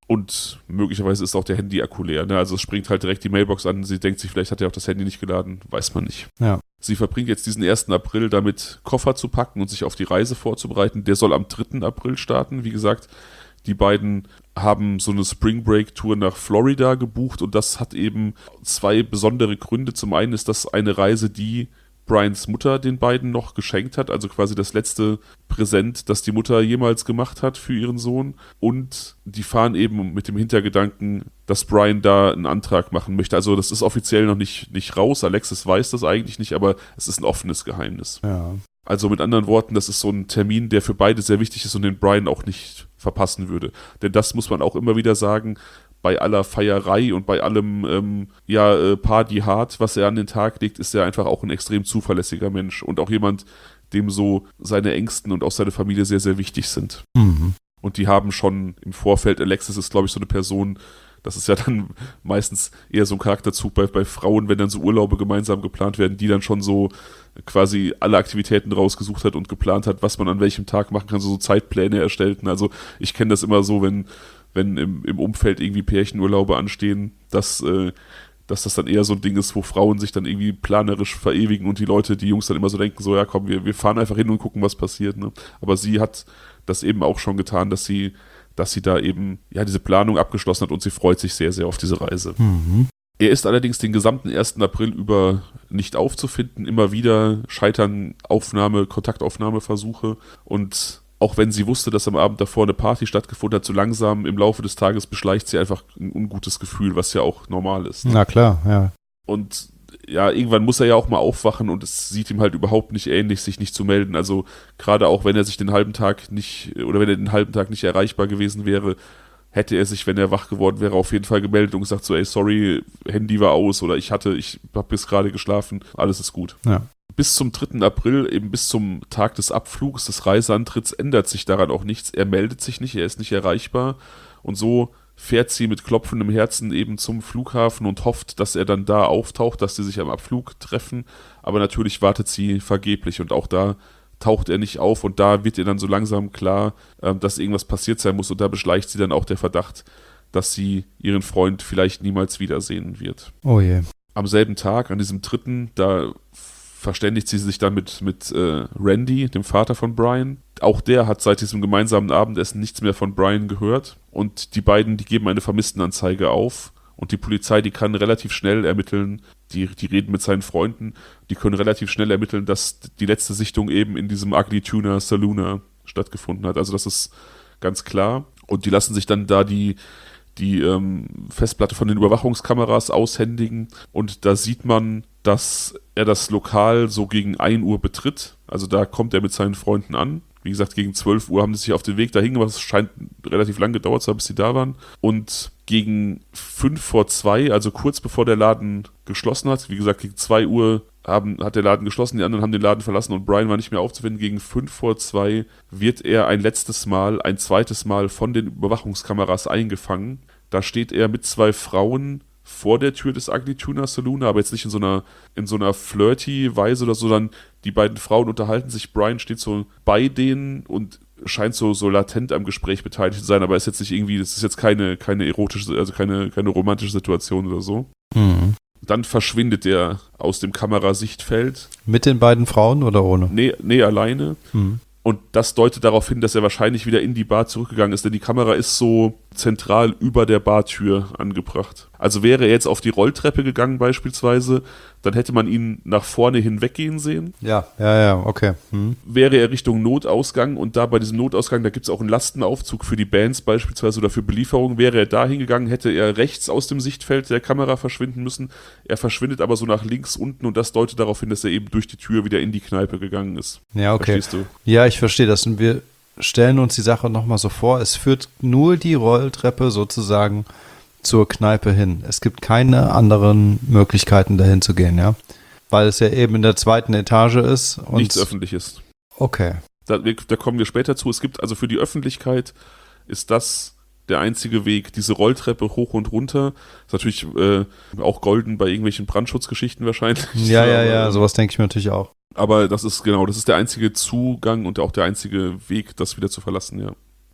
Und möglicherweise ist auch der Handy-Akku leer. Ne? Also es springt halt direkt die Mailbox an. Sie denkt sich, vielleicht hat er auch das Handy nicht geladen. Weiß man nicht. Ja. Sie verbringt jetzt diesen ersten April damit, Koffer zu packen und sich auf die Reise vorzubereiten. Der soll am dritten April starten. Wie gesagt, die beiden haben so eine Spring Break Tour nach Florida gebucht und das hat eben zwei besondere Gründe. Zum einen ist das eine Reise, die Brians Mutter den beiden noch geschenkt hat, also quasi das letzte Präsent, das die Mutter jemals gemacht hat für ihren Sohn. Und die fahren eben mit dem Hintergedanken, dass Brian da einen Antrag machen möchte. Also das ist offiziell noch nicht, nicht raus. Alexis weiß das eigentlich nicht, aber es ist ein offenes Geheimnis. Ja. Also mit anderen Worten, das ist so ein Termin, der für beide sehr wichtig ist und den Brian auch nicht verpassen würde. Denn das muss man auch immer wieder sagen, bei aller Feierei und bei allem ähm, ja, äh, Party hart, was er an den Tag legt, ist er einfach auch ein extrem zuverlässiger Mensch und auch jemand, dem so seine Ängsten und auch seine Familie sehr, sehr wichtig sind. Mhm. Und die haben schon im Vorfeld, Alexis ist, glaube ich, so eine Person, das ist ja dann meistens eher so ein Charakterzug bei, bei Frauen, wenn dann so Urlaube gemeinsam geplant werden, die dann schon so quasi alle Aktivitäten rausgesucht hat und geplant hat, was man an welchem Tag machen kann, so, so Zeitpläne erstellten. Also ich kenne das immer so, wenn wenn im, im Umfeld irgendwie Pärchenurlaube anstehen, dass, äh, dass das dann eher so ein Ding ist, wo Frauen sich dann irgendwie planerisch verewigen und die Leute, die Jungs dann immer so denken, so ja komm, wir, wir fahren einfach hin und gucken, was passiert. Ne? Aber sie hat das eben auch schon getan, dass sie, dass sie da eben ja diese Planung abgeschlossen hat und sie freut sich sehr, sehr auf diese Reise. Mhm. Er ist allerdings den gesamten ersten April über nicht aufzufinden. Immer wieder scheitern Aufnahme, Kontaktaufnahmeversuche und auch wenn sie wusste, dass am Abend davor eine Party stattgefunden hat, so langsam im Laufe des Tages beschleicht sie einfach ein ungutes Gefühl, was ja auch normal ist. Na klar, ja. Und ja, irgendwann muss er ja auch mal aufwachen und es sieht ihm halt überhaupt nicht ähnlich, sich nicht zu melden. Also gerade auch, wenn er sich den halben Tag nicht, oder wenn er den halben Tag nicht erreichbar gewesen wäre, hätte er sich, wenn er wach geworden wäre, auf jeden Fall gemeldet und gesagt so, ey, sorry, Handy war aus oder ich hatte, ich hab bis gerade geschlafen, alles ist gut. Ja. Bis zum dritten April, eben bis zum Tag des Abflugs, des Reiseantritts, ändert sich daran auch nichts. Er meldet sich nicht, er ist nicht erreichbar. Und so fährt sie mit klopfendem Herzen eben zum Flughafen und hofft, dass er dann da auftaucht, dass sie sich am Abflug treffen. Aber natürlich wartet sie vergeblich und auch da taucht er nicht auf. Und da wird ihr dann so langsam klar, dass irgendwas passiert sein muss. Und da beschleicht sie dann auch der Verdacht, dass sie ihren Freund vielleicht niemals wiedersehen wird. Oh je. Am selben Tag, an diesem dritten, da verständigt sie sich dann mit, mit äh, Randy, dem Vater von Brian. Auch der hat seit diesem gemeinsamen Abendessen nichts mehr von Brian gehört. Und die beiden, die geben eine Vermisstenanzeige auf. Und die Polizei, die kann relativ schnell ermitteln, die, die reden mit seinen Freunden, die können relativ schnell ermitteln, dass die letzte Sichtung eben in diesem Ugly Tuna Saloon stattgefunden hat. Also das ist ganz klar. Und die lassen sich dann da die, die ähm, Festplatte von den Überwachungskameras aushändigen. Und da sieht man, dass er das Lokal so gegen ein Uhr betritt. Also da kommt er mit seinen Freunden an. Wie gesagt, gegen zwölf Uhr haben sie sich auf den Weg dahin gemacht. Es scheint relativ lang gedauert zu haben, bis sie da waren. Und gegen fünf vor zwei, also kurz bevor der Laden geschlossen hat, wie gesagt, gegen zwei Uhr haben, hat der Laden geschlossen, die anderen haben den Laden verlassen und Brian war nicht mehr aufzufinden. Gegen fünf vor zwei wird er ein letztes Mal, ein zweites Mal von den Überwachungskameras eingefangen. Da steht er mit zwei Frauen vor der Tür des Ugly Tuna Saloon, aber jetzt nicht in so einer, in so einer flirty Weise oder so, sondern die beiden Frauen unterhalten sich. Brian steht so bei denen und scheint so, so latent am Gespräch beteiligt zu sein, aber ist jetzt nicht irgendwie, das ist jetzt keine, keine erotische, also keine, keine romantische Situation oder so. Mhm. Dann verschwindet er aus dem Kamerasichtfeld. Mit den beiden Frauen oder ohne? Nee, nee alleine. Mhm. Und das deutet darauf hin, dass er wahrscheinlich wieder in die Bar zurückgegangen ist, denn die Kamera ist so zentral über der Bartür angebracht. Also wäre er jetzt auf die Rolltreppe gegangen beispielsweise, dann hätte man ihn nach vorne hinweggehen sehen. Ja, ja, ja, okay. Hm. Wäre er Richtung Notausgang und da bei diesem Notausgang, da gibt es auch einen Lastenaufzug für die Bands beispielsweise oder für Belieferung, wäre er da hingegangen, hätte er rechts aus dem Sichtfeld der Kamera verschwinden müssen. Er verschwindet aber so nach links unten und das deutet darauf hin, dass er eben durch die Tür wieder in die Kneipe gegangen ist. Ja, okay. Verstehst du? Ja, ich verstehe das und wir stellen uns die Sache nochmal so vor, es führt nur die Rolltreppe sozusagen zur Kneipe hin. Es gibt keine anderen Möglichkeiten, dahin zu gehen, ja? Weil es ja eben in der zweiten Etage ist. Und nichts Öffentliches. Okay. Da, da kommen wir später zu. Es gibt also für die Öffentlichkeit ist das der einzige Weg, diese Rolltreppe hoch und runter. Ist natürlich äh, auch golden bei irgendwelchen Brandschutzgeschichten wahrscheinlich. Ja, ja, ja, sowas denke ich mir natürlich auch. Aber das ist genau, das ist der einzige Zugang und auch der einzige Weg, das wieder zu verlassen, ja.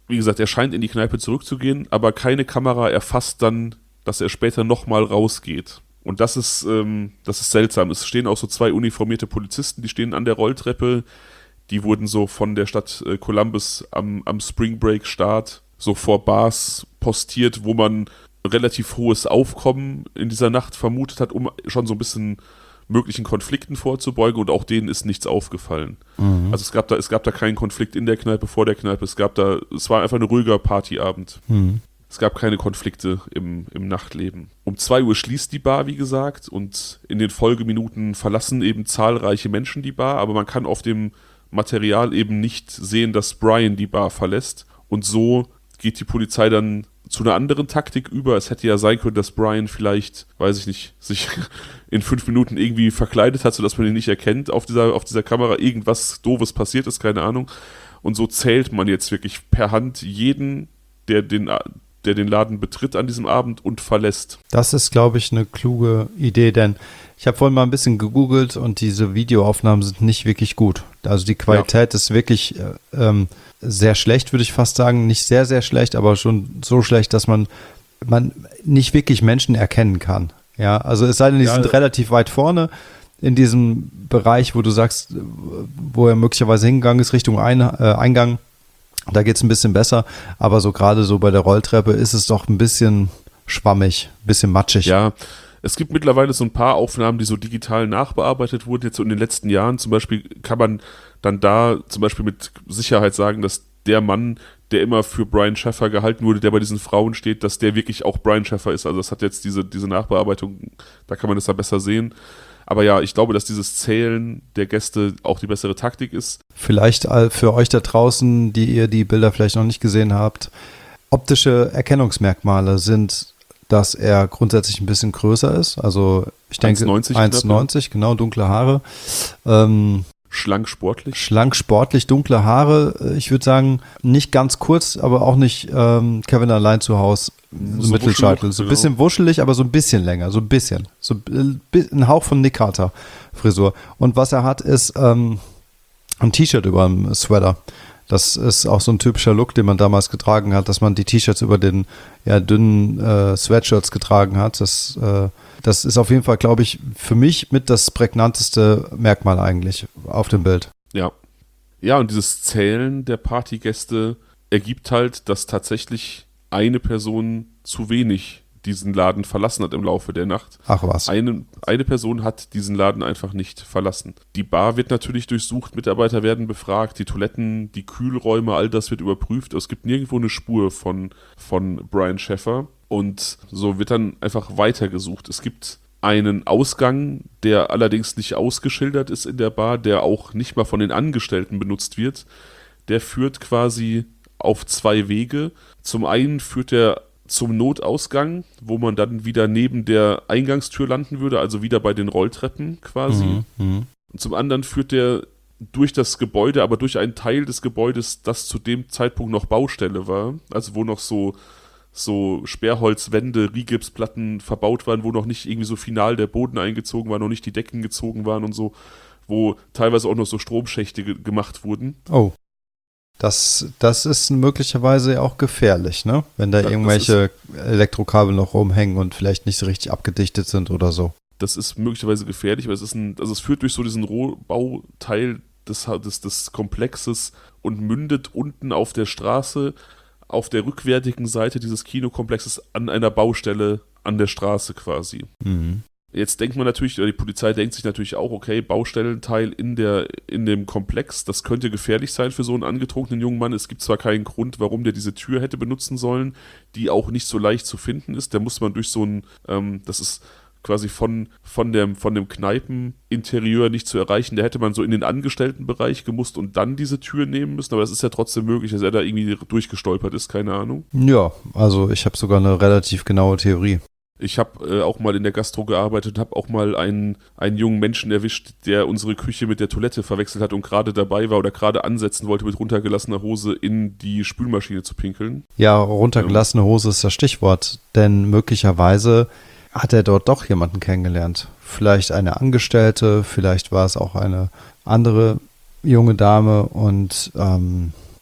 wie gesagt, er scheint in die Kneipe zurückzugehen, aber keine Kamera erfasst dann, dass er später nochmal rausgeht. Und das ist, ähm, das ist seltsam. Es stehen auch so zwei uniformierte Polizisten, die stehen an der Rolltreppe. Die wurden so von der Stadt äh, Columbus am, am Spring Break Start so vor Bars postiert, wo man relativ hohes Aufkommen in dieser Nacht vermutet hat, um schon so ein bisschen möglichen Konflikten vorzubeugen, und auch denen ist nichts aufgefallen. Mhm. Also es gab da, es gab da keinen Konflikt in der Kneipe, vor der Kneipe, es gab da, es war einfach ein ruhiger Partyabend. Mhm. Es gab keine Konflikte im, im Nachtleben. Um zwei Uhr schließt die Bar, wie gesagt, und in den Folgeminuten verlassen eben zahlreiche Menschen die Bar, aber man kann auf dem Material eben nicht sehen, dass Brian die Bar verlässt, und so geht die Polizei dann zu einer anderen Taktik über. Es hätte ja sein können, dass Brian vielleicht, weiß ich nicht, sich in fünf Minuten irgendwie verkleidet hat, sodass man ihn nicht erkennt auf dieser, auf dieser Kamera. Irgendwas Doofes passiert ist, keine Ahnung. Und so zählt man jetzt wirklich per Hand jeden, der den, der den Laden betritt an diesem Abend und verlässt. Das ist, glaube ich, eine kluge Idee, denn ich habe vorhin mal ein bisschen gegoogelt und diese Videoaufnahmen sind nicht wirklich gut. Also die Qualität ja. ist wirklich äh, ähm, sehr schlecht, würde ich fast sagen. Nicht sehr, sehr schlecht, aber schon so schlecht, dass man, man nicht wirklich Menschen erkennen kann. Ja, also es sei denn, die ja, sind relativ weit vorne in diesem Bereich, wo du sagst, wo er möglicherweise hingegangen ist, Richtung Ein, äh, Eingang. Da geht es ein bisschen besser, aber so gerade so bei der Rolltreppe ist es doch ein bisschen schwammig, ein bisschen matschig. Ja, es gibt mittlerweile so ein paar Aufnahmen, die so digital nachbearbeitet wurden, jetzt so in den letzten Jahren. Zum Beispiel kann man dann da zum Beispiel mit Sicherheit sagen, dass der Mann, der immer für Brian Shaffer gehalten wurde, der bei diesen Frauen steht, dass der wirklich auch Brian Shaffer ist. Also das hat jetzt diese, diese Nachbearbeitung, da kann man das da besser sehen. Aber ja, ich glaube, dass dieses Zählen der Gäste auch die bessere Taktik ist. Vielleicht für euch da draußen, die ihr die Bilder vielleicht noch nicht gesehen habt, optische Erkennungsmerkmale sind, dass er grundsätzlich ein bisschen größer ist. Also ich denke eins neunzig, genau, dunkle Haare. Ähm, schlank sportlich. Schlank sportlich, dunkle Haare. Ich würde sagen, nicht ganz kurz, aber auch nicht ähm, Kevin allein zu Hause. So, so Mittelscheitel, so ein bisschen genau. wuschelig, aber so ein bisschen länger, so ein bisschen. So ein Hauch von Nick Carter Frisur. Und was er hat, ist ähm, ein T-Shirt über dem Sweater. Das ist auch so ein typischer Look, den man damals getragen hat, dass man die T-Shirts über den ja, dünnen äh, Sweatshirts getragen hat. Das, äh, das ist auf jeden Fall, glaube ich, für mich mit das prägnanteste Merkmal eigentlich auf dem Bild. Ja. Ja, und dieses Zählen der Partygäste ergibt halt, dass tatsächlich eine Person zu wenig diesen Laden verlassen hat im Laufe der Nacht. Ach was. Eine, eine Person hat diesen Laden einfach nicht verlassen. Die Bar wird natürlich durchsucht, Mitarbeiter werden befragt, die Toiletten, die Kühlräume, all das wird überprüft. Es gibt nirgendwo eine Spur von, von Brian Shaffer, und so wird dann einfach weitergesucht. Es gibt einen Ausgang, der allerdings nicht ausgeschildert ist in der Bar, der auch nicht mal von den Angestellten benutzt wird. Der führt quasi auf zwei Wege. Zum einen führt er zum Notausgang, wo man dann wieder neben der Eingangstür landen würde, also wieder bei den Rolltreppen quasi. Mhm, und zum anderen führt der durch das Gebäude, aber durch einen Teil des Gebäudes, das zu dem Zeitpunkt noch Baustelle war, also wo noch so, so Sperrholzwände, Rigipsplatten verbaut waren, wo noch nicht irgendwie so final der Boden eingezogen war, noch nicht die Decken gezogen waren und so, wo teilweise auch noch so Stromschächte ge- gemacht wurden. Oh. Das, das ist möglicherweise auch gefährlich, ne? Wenn da ja, irgendwelche Elektrokabel noch rumhängen und vielleicht nicht so richtig abgedichtet sind oder so. Das ist möglicherweise gefährlich, weil es ist ein, also es führt durch so diesen Rohbauteil des, des, des Komplexes und mündet unten auf der Straße, auf der rückwärtigen Seite dieses Kinokomplexes an einer Baustelle an der Straße quasi. Mhm. Jetzt denkt man natürlich, oder die Polizei denkt sich natürlich auch, okay, Baustellenteil in, der, in dem Komplex, das könnte gefährlich sein für so einen angetrunkenen jungen Mann. Es gibt zwar keinen Grund, warum der diese Tür hätte benutzen sollen, die auch nicht so leicht zu finden ist. Da muss man durch so ein, ähm, das ist quasi von, von, dem, von dem Kneipeninterieur nicht zu erreichen. Da hätte man so in den Angestelltenbereich gemusst und dann diese Tür nehmen müssen, aber das ist ja trotzdem möglich, dass er da irgendwie durchgestolpert ist, keine Ahnung. Ja, also ich habe sogar eine relativ genaue Theorie. Ich habe äh, auch mal in der Gastro gearbeitet und habe auch mal einen, einen jungen Menschen erwischt, der unsere Küche mit der Toilette verwechselt hat und gerade dabei war oder gerade ansetzen wollte, mit runtergelassener Hose in die Spülmaschine zu pinkeln. Ja, runtergelassene Hose ist das Stichwort, denn möglicherweise hat er dort doch jemanden kennengelernt. Vielleicht eine Angestellte, vielleicht war es auch eine andere junge Dame und ähm,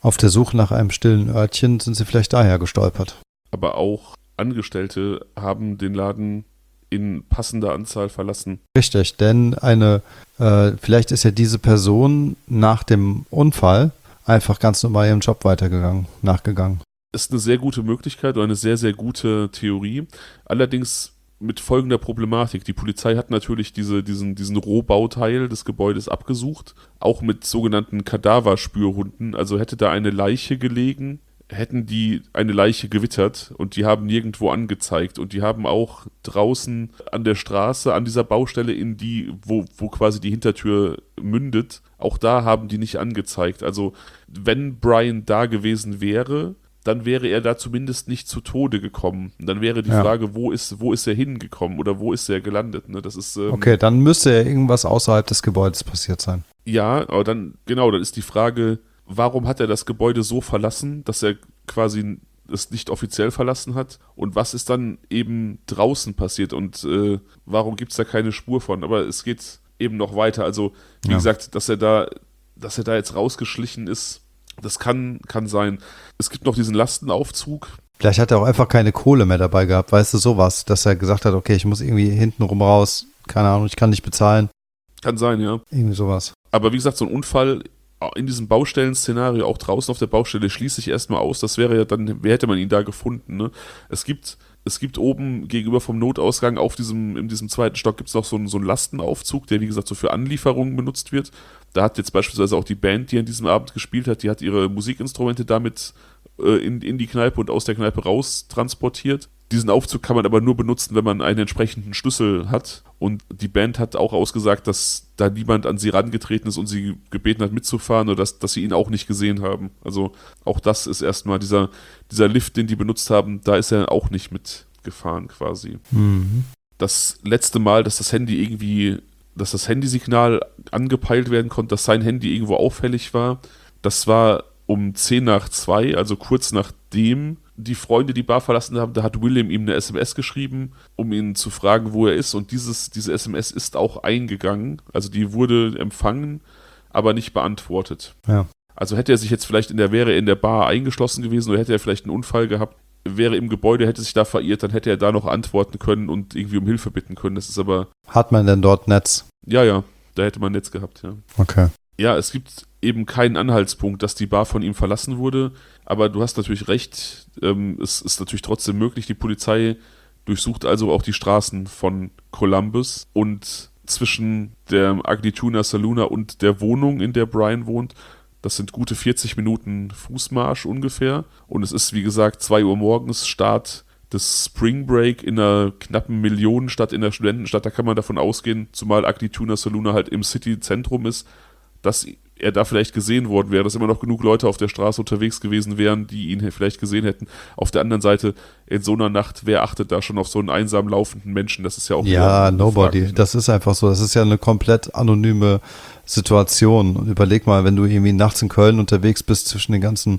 Auf der Suche nach einem stillen Örtchen sind sie vielleicht daher gestolpert. Aber auch Angestellte haben den Laden in passender Anzahl verlassen. Richtig, denn eine, äh, vielleicht ist ja diese Person nach dem Unfall einfach ganz normal ihrem Job weitergegangen, nachgegangen. Ist eine sehr gute Möglichkeit oder eine sehr, sehr gute Theorie. Allerdings mit folgender Problematik. Die Polizei hat natürlich diese, diesen, diesen Rohbauteil des Gebäudes abgesucht, auch mit sogenannten Kadaverspürhunden. Also hätte da eine Leiche gelegen, hätten die eine Leiche gewittert und die haben nirgendwo angezeigt. Und die haben auch draußen an der Straße, an dieser Baustelle, in die, wo, wo quasi die Hintertür mündet, auch da haben die nicht angezeigt. Also wenn Brian da gewesen wäre, dann wäre er da zumindest nicht zu Tode gekommen. Und dann wäre die ja. Frage, wo ist, wo ist er hingekommen oder wo ist er gelandet? Ne? Das ist, ähm, okay, dann müsste ja irgendwas außerhalb des Gebäudes passiert sein. Ja, aber dann, genau, dann ist die Frage, warum hat er das Gebäude so verlassen, dass er quasi es nicht offiziell verlassen hat? Und was ist dann eben draußen passiert? Und äh, warum gibt es da keine Spur von? Aber es geht eben noch weiter. Also, wie ja. gesagt, dass er da, dass er da jetzt rausgeschlichen ist, das kann, kann sein. Es gibt noch diesen Lastenaufzug. Vielleicht hat er auch einfach keine Kohle mehr dabei gehabt, weißt du, sowas, dass er gesagt hat, okay, ich muss irgendwie hintenrum raus, keine Ahnung, ich kann nicht bezahlen. Kann sein, ja. Irgendwie sowas. Aber wie gesagt, so ein Unfall in diesem Baustellen-Szenario, auch draußen auf der Baustelle, schließe ich erstmal aus. Das wäre ja dann, wer hätte man ihn da gefunden, ne? Es gibt, es gibt oben gegenüber vom Notausgang auf diesem, in diesem zweiten Stock gibt es noch so einen, so einen Lastenaufzug, der wie gesagt so für Anlieferungen benutzt wird. Da hat jetzt beispielsweise auch die Band, die an diesem Abend gespielt hat, die hat ihre Musikinstrumente damit äh, in, in die Kneipe und aus der Kneipe raus transportiert. Diesen Aufzug kann man aber nur benutzen, wenn man einen entsprechenden Schlüssel hat. Und die Band hat auch ausgesagt, dass da niemand an sie rangetreten ist und sie gebeten hat mitzufahren oder dass, dass sie ihn auch nicht gesehen haben. Also auch das ist erstmal dieser, dieser Lift, den die benutzt haben, da ist er auch nicht mitgefahren quasi. Mhm. Das letzte Mal, dass das Handy irgendwie, dass das Handysignal angepeilt werden konnte, dass sein Handy irgendwo auffällig war, das war um zehn nach zwei, also kurz nachdem die Freunde die Bar verlassen haben. Da hat William ihm eine S M S geschrieben, um ihn zu fragen, wo er ist. Und dieses, diese S M S ist auch eingegangen. Also die wurde empfangen, aber nicht beantwortet. Ja. Also hätte er sich jetzt vielleicht in der, wäre er in der Bar eingeschlossen gewesen oder hätte er vielleicht einen Unfall gehabt, wäre im Gebäude, hätte sich da verirrt, dann hätte er da noch antworten können und irgendwie um Hilfe bitten können. Das ist aber... Hat man denn dort Netz? Ja, ja, da hätte man Netz gehabt, ja. Okay. Ja, es gibt eben keinen Anhaltspunkt, dass die Bar von ihm verlassen wurde, aber du hast natürlich recht, ähm, es ist natürlich trotzdem möglich, die Polizei durchsucht also auch die Straßen von Columbus und zwischen der Ugly Tuna Saloona und der Wohnung, in der Brian wohnt, das sind gute vierzig Minuten Fußmarsch ungefähr und es ist, wie gesagt, zwei Uhr morgens, Start des Spring Break in einer knappen Millionenstadt, in der Studentenstadt, da kann man davon ausgehen, zumal Ugly Tuna Saloona halt im City-Zentrum ist, dass er da vielleicht gesehen worden wäre, dass immer noch genug Leute auf der Straße unterwegs gewesen wären, die ihn vielleicht gesehen hätten. Auf der anderen Seite, in so einer Nacht, wer achtet da schon auf so einen einsam laufenden Menschen? Das ist ja auch... Ja, nobody. Das ist einfach so. Das ist ja eine komplett anonyme Situation. Und überleg mal, wenn du irgendwie nachts in Köln unterwegs bist zwischen den ganzen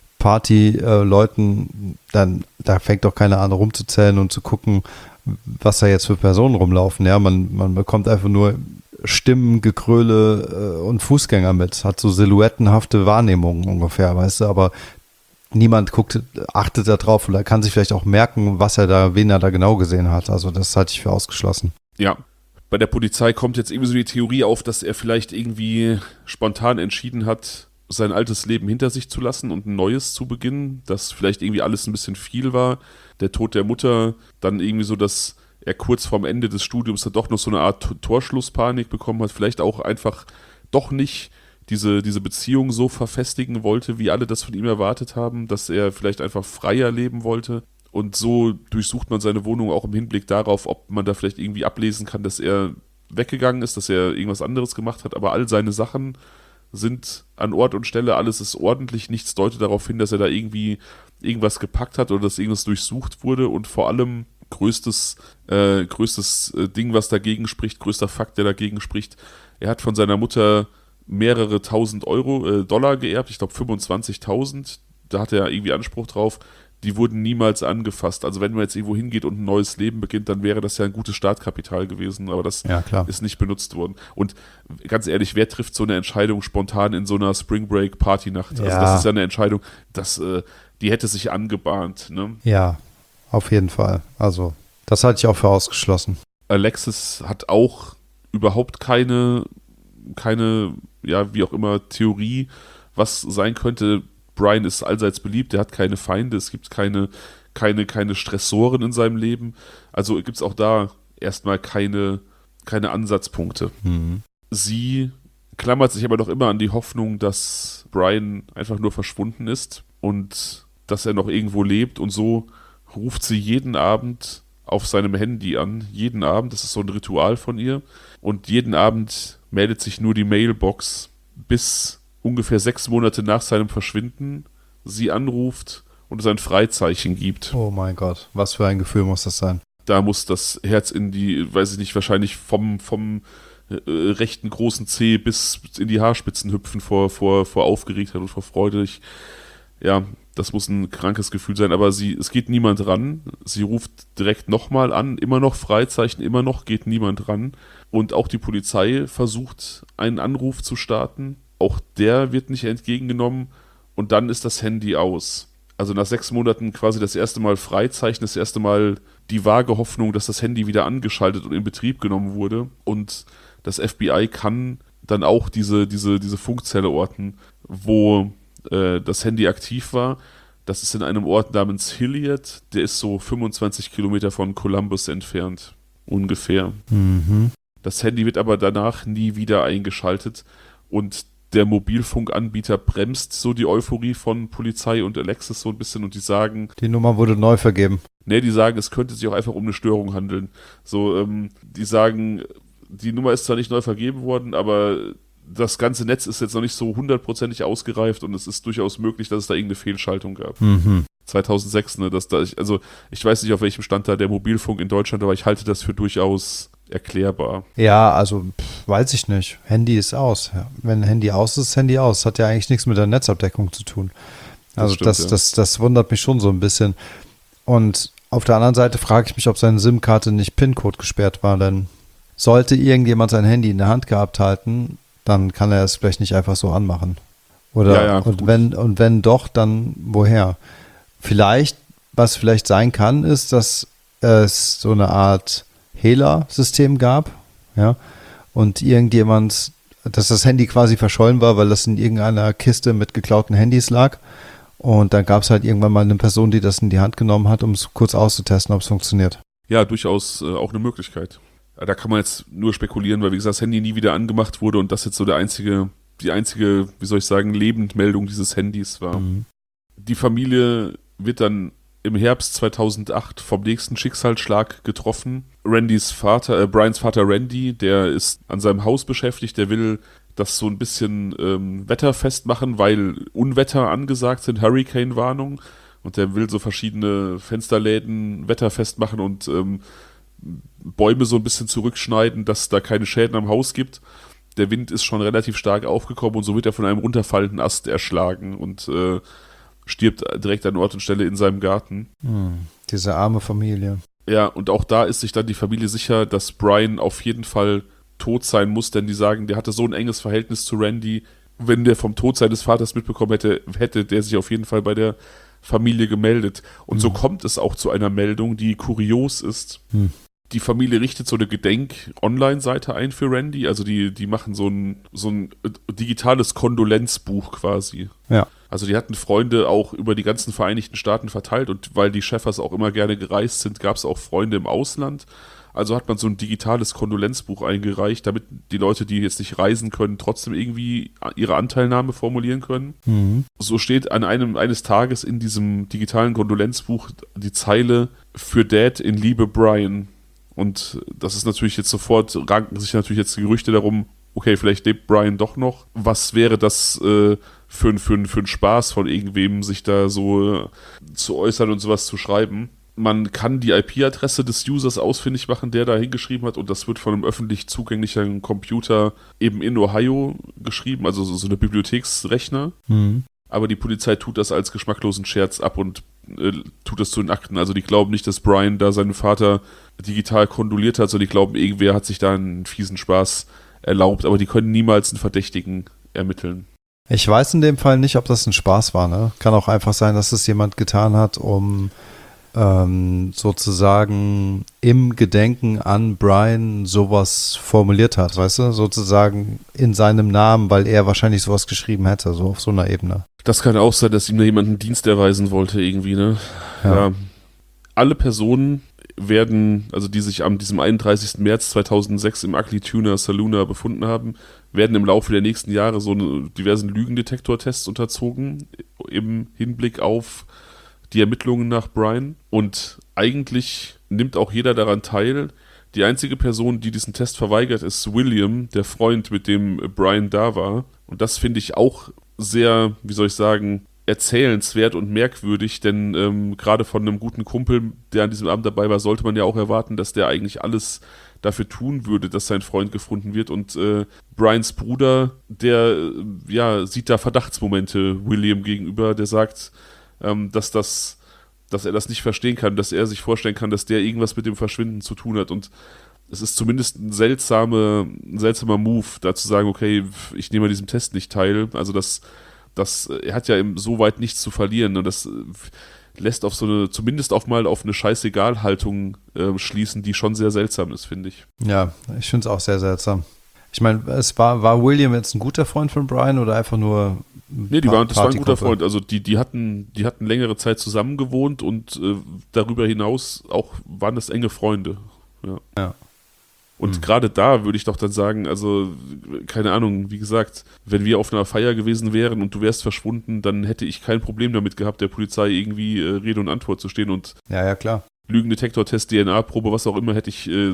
Party-Leuten, dann da fängt doch keiner an rumzuzählen und zu gucken, was da jetzt für Personen rumlaufen. Ja, man, man bekommt einfach nur Stimmen, Gekröle äh, und Fußgänger mit. Hat so silhouettenhafte Wahrnehmungen ungefähr, weißt du, aber niemand guckt, achtet da drauf oder kann sich vielleicht auch merken, was er da, wen er da genau gesehen hat. Also das halte ich für ausgeschlossen. Ja, bei der Polizei kommt jetzt irgendwie so die Theorie auf, dass er vielleicht irgendwie spontan entschieden hat, sein altes Leben hinter sich zu lassen und ein neues zu beginnen, dass vielleicht irgendwie alles ein bisschen viel war. Der Tod der Mutter, dann irgendwie so, dass er kurz vorm Ende des Studiums dann doch noch so eine Art Torschlusspanik bekommen hat, vielleicht auch einfach doch nicht diese, diese Beziehung so verfestigen wollte, wie alle das von ihm erwartet haben, dass er vielleicht einfach freier leben wollte. Und so durchsucht man seine Wohnung auch im Hinblick darauf, ob man da vielleicht irgendwie ablesen kann, dass er weggegangen ist, dass er irgendwas anderes gemacht hat, aber all seine Sachen sind an Ort und Stelle, alles ist ordentlich, nichts deutet darauf hin, dass er da irgendwie irgendwas gepackt hat oder dass irgendwas durchsucht wurde und vor allem größtes, äh, größtes äh, Ding, was dagegen spricht, größter Fakt, der dagegen spricht, er hat von seiner Mutter mehrere tausend Euro, äh, Dollar geerbt, ich glaube fünfundzwanzigtausend, da hat er irgendwie Anspruch drauf, die wurden niemals angefasst. Also wenn man jetzt irgendwo hingeht und ein neues Leben beginnt, dann wäre das ja ein gutes Startkapital gewesen, aber das Ja, klar. ist nicht benutzt worden. Und ganz ehrlich, wer trifft so eine Entscheidung spontan in so einer Spring Break Partynacht? Also Ja. das ist ja eine Entscheidung, das, äh, die hätte sich angebahnt. Ne? Ja, auf jeden Fall. Also, das halte ich auch für ausgeschlossen. Alexis hat auch überhaupt keine, keine, ja, wie auch immer, Theorie, was sein könnte. Brian ist allseits beliebt, er hat keine Feinde, es gibt keine, keine, keine Stressoren in seinem Leben. Also gibt es auch da erstmal keine, keine Ansatzpunkte. Mhm. Sie klammert sich aber noch immer an die Hoffnung, dass Brian einfach nur verschwunden ist und dass er noch irgendwo lebt, und so ruft sie jeden Abend auf seinem Handy an, jeden Abend, das ist so ein Ritual von ihr, und jeden Abend meldet sich nur die Mailbox, bis ungefähr sechs Monate nach seinem Verschwinden sie anruft und es ein Freizeichen gibt. Oh mein Gott, was für ein Gefühl muss das sein? Da muss das Herz in die, weiß ich nicht, wahrscheinlich vom, vom äh, rechten großen Zeh bis in die Haarspitzen hüpfen vor, vor, vor Aufgeregtheit und vor Freude. Ich, ja, das muss ein krankes Gefühl sein, aber sie, es geht niemand ran. Sie ruft direkt nochmal an, immer noch Freizeichen, immer noch geht niemand ran. Und auch die Polizei versucht, einen Anruf zu starten. Auch der wird nicht entgegengenommen, und dann ist das Handy aus. Also nach sechs Monaten quasi das erste Mal Freizeichen, das erste Mal die vage Hoffnung, dass das Handy wieder angeschaltet und in Betrieb genommen wurde. Und das F B I kann dann auch diese, diese, diese Funkzelle orten, wo äh, das Handy aktiv war. Das ist in einem Ort namens Hilliard, der ist so fünfundzwanzig Kilometer von Columbus entfernt, ungefähr. Mhm. Das Handy wird aber danach nie wieder eingeschaltet, und der Mobilfunkanbieter bremst so die Euphorie von Polizei und Alexis so ein bisschen, und die sagen, Die Nummer wurde neu vergeben. ne, die sagen, es könnte sich auch einfach um eine Störung handeln. So, ähm, die sagen, die Nummer ist zwar nicht neu vergeben worden, aber das ganze Netz ist jetzt noch nicht so hundertprozentig ausgereift, und es ist durchaus möglich, dass es da irgendeine Fehlschaltung gab. Mhm. zweitausendsechs, ne, dass da, ich, also ich weiß nicht, auf welchem Stand da der Mobilfunk in Deutschland war, aber ich halte das für durchaus erklärbar. Ja, also pff, weiß ich nicht. Handy ist aus. Ja. Wenn Handy aus ist, ist Handy aus. Hat ja eigentlich nichts mit der Netzabdeckung zu tun. Also stimmt, das, ja. das, das wundert mich schon so ein bisschen. Und auf der anderen Seite frage ich mich, ob seine SIM-Karte nicht PIN-Code gesperrt war, denn sollte irgendjemand sein Handy in der Hand gehabt halten, dann kann er es vielleicht nicht einfach so anmachen. Oder Ja, ja, und gut. wenn und wenn doch, dann woher? Vielleicht, was vielleicht sein kann, ist, dass es so eine Art Hehler-System gab, ja, und irgendjemand, dass das Handy quasi verschollen war, weil das in irgendeiner Kiste mit geklauten Handys lag, und dann gab es halt irgendwann mal eine Person, die das in die Hand genommen hat, um es kurz auszutesten, ob es funktioniert. Ja, durchaus äh, auch eine Möglichkeit. Ja, da kann man jetzt nur spekulieren, weil wie gesagt, das Handy nie wieder angemacht wurde und das jetzt so der einzige, die einzige, wie soll ich sagen, Lebendmeldung dieses Handys war. Mhm. Die Familie wird dann im Herbst zweitausendacht vom nächsten Schicksalsschlag getroffen. Randys Vater, äh, Brians Vater Randy, der ist an seinem Haus beschäftigt, der will das so ein bisschen ähm, wetterfest machen, weil Unwetter angesagt sind, Hurricane-Warnung, und der will so verschiedene Fensterläden wetterfest machen und ähm, Bäume so ein bisschen zurückschneiden, dass es da keine Schäden am Haus gibt. Der Wind ist schon relativ stark aufgekommen, und so wird er von einem runterfallenden Ast erschlagen und äh, stirbt direkt an Ort und Stelle in seinem Garten. Mhm. Diese arme Familie. Ja, und auch da ist sich dann die Familie sicher, dass Brian auf jeden Fall tot sein muss, denn die sagen, der hatte so ein enges Verhältnis zu Randy. Wenn der vom Tod seines Vaters mitbekommen hätte, hätte der sich auf jeden Fall bei der Familie gemeldet. Und Mhm. so kommt es auch zu einer Meldung, die kurios ist. Mhm. Die Familie richtet so eine Gedenk-Online-Seite ein für Randy. Also die, die machen so ein, so ein digitales Kondolenzbuch quasi. Ja. Also die hatten Freunde auch über die ganzen Vereinigten Staaten verteilt, und weil die Sheffers auch immer gerne gereist sind, gab es auch Freunde im Ausland. Also hat man so ein digitales Kondolenzbuch eingereicht, damit die Leute, die jetzt nicht reisen können, trotzdem irgendwie ihre Anteilnahme formulieren können. Mhm. So steht an einem eines Tages in diesem digitalen Kondolenzbuch die Zeile „Für Dad in Liebe Brian". Und das ist natürlich jetzt sofort, ranken sich natürlich jetzt Gerüchte darum, okay, vielleicht lebt Brian doch noch. Was wäre das äh, für, für, für ein Spaß von irgendwem, sich da so äh, zu äußern und sowas zu schreiben? Man kann die I P-Adresse des Users ausfindig machen, der da hingeschrieben hat, und das wird von einem öffentlich zugänglichen Computer eben in Ohio geschrieben, also so, so eine Bibliotheksrechner. Mhm. Aber die Polizei tut das als geschmacklosen Scherz ab und äh, tut das zu den Akten. Also die glauben nicht, dass Brian da seinen Vater digital kondoliert hat, sondern die glauben, irgendwer hat sich da einen fiesen Spaß erlaubt, aber die können niemals einen Verdächtigen ermitteln. Ich weiß in dem Fall nicht, ob das ein Spaß war. Ne? Kann auch einfach sein, dass es jemand getan hat, um ähm, sozusagen im Gedenken an Brian sowas formuliert hat, weißt du? Sozusagen in seinem Namen, weil er wahrscheinlich sowas geschrieben hätte, so auf so einer Ebene. Das kann auch sein, dass ihm da jemand einen Dienst erweisen wollte irgendwie, ne? Ja. Ja. Alle Personen werden, also die sich am diesem einunddreißigsten März zweitausendsechs im Ugly Tuna Saloon befunden haben, werden im Laufe der nächsten Jahre so eine, diversen Lügendetektortests unterzogen im Hinblick auf die Ermittlungen nach Brian. Und eigentlich nimmt auch jeder daran teil. Die einzige Person, die diesen Test verweigert, ist William, der Freund, mit dem Brian da war. Und das finde ich auch sehr, wie soll ich sagen, erzählenswert und merkwürdig, denn ähm, gerade von einem guten Kumpel, der an diesem Abend dabei war, sollte man ja auch erwarten, dass der eigentlich alles dafür tun würde, dass sein Freund gefunden wird. Und äh, Brians Bruder, der äh, ja, sieht da Verdachtsmomente William gegenüber, der sagt, ähm, dass das, dass er das nicht verstehen kann, dass er sich vorstellen kann, dass der irgendwas mit dem Verschwinden zu tun hat. Und es ist zumindest ein, seltsame, ein seltsamer Move, da zu sagen, okay, ich nehme an diesem Test nicht teil. Also das Das, er hat ja eben so weit nichts zu verlieren und das lässt auf so eine, zumindest auch mal auf eine Scheißegal-Haltung äh, schließen, die schon sehr seltsam ist, finde ich. Ja, ich finde es auch sehr seltsam. Ich meine, es war, war William jetzt ein guter Freund von Brian oder einfach nur ein Nee, die waren, das war ein guter Partykumpel? Freund. Also die, die hatten, die hatten längere Zeit zusammen gewohnt und äh, darüber hinaus auch waren das enge Freunde. Ja. Ja. Und Hm. gerade da würde ich doch dann sagen, also, keine Ahnung, wie gesagt, wenn wir auf einer Feier gewesen wären und du wärst verschwunden, dann hätte ich kein Problem damit gehabt, der Polizei irgendwie äh, Rede und Antwort zu stehen und Ja, ja, klar. Lügendetektor-Test, D N A-Probe, was auch immer, hätte ich äh,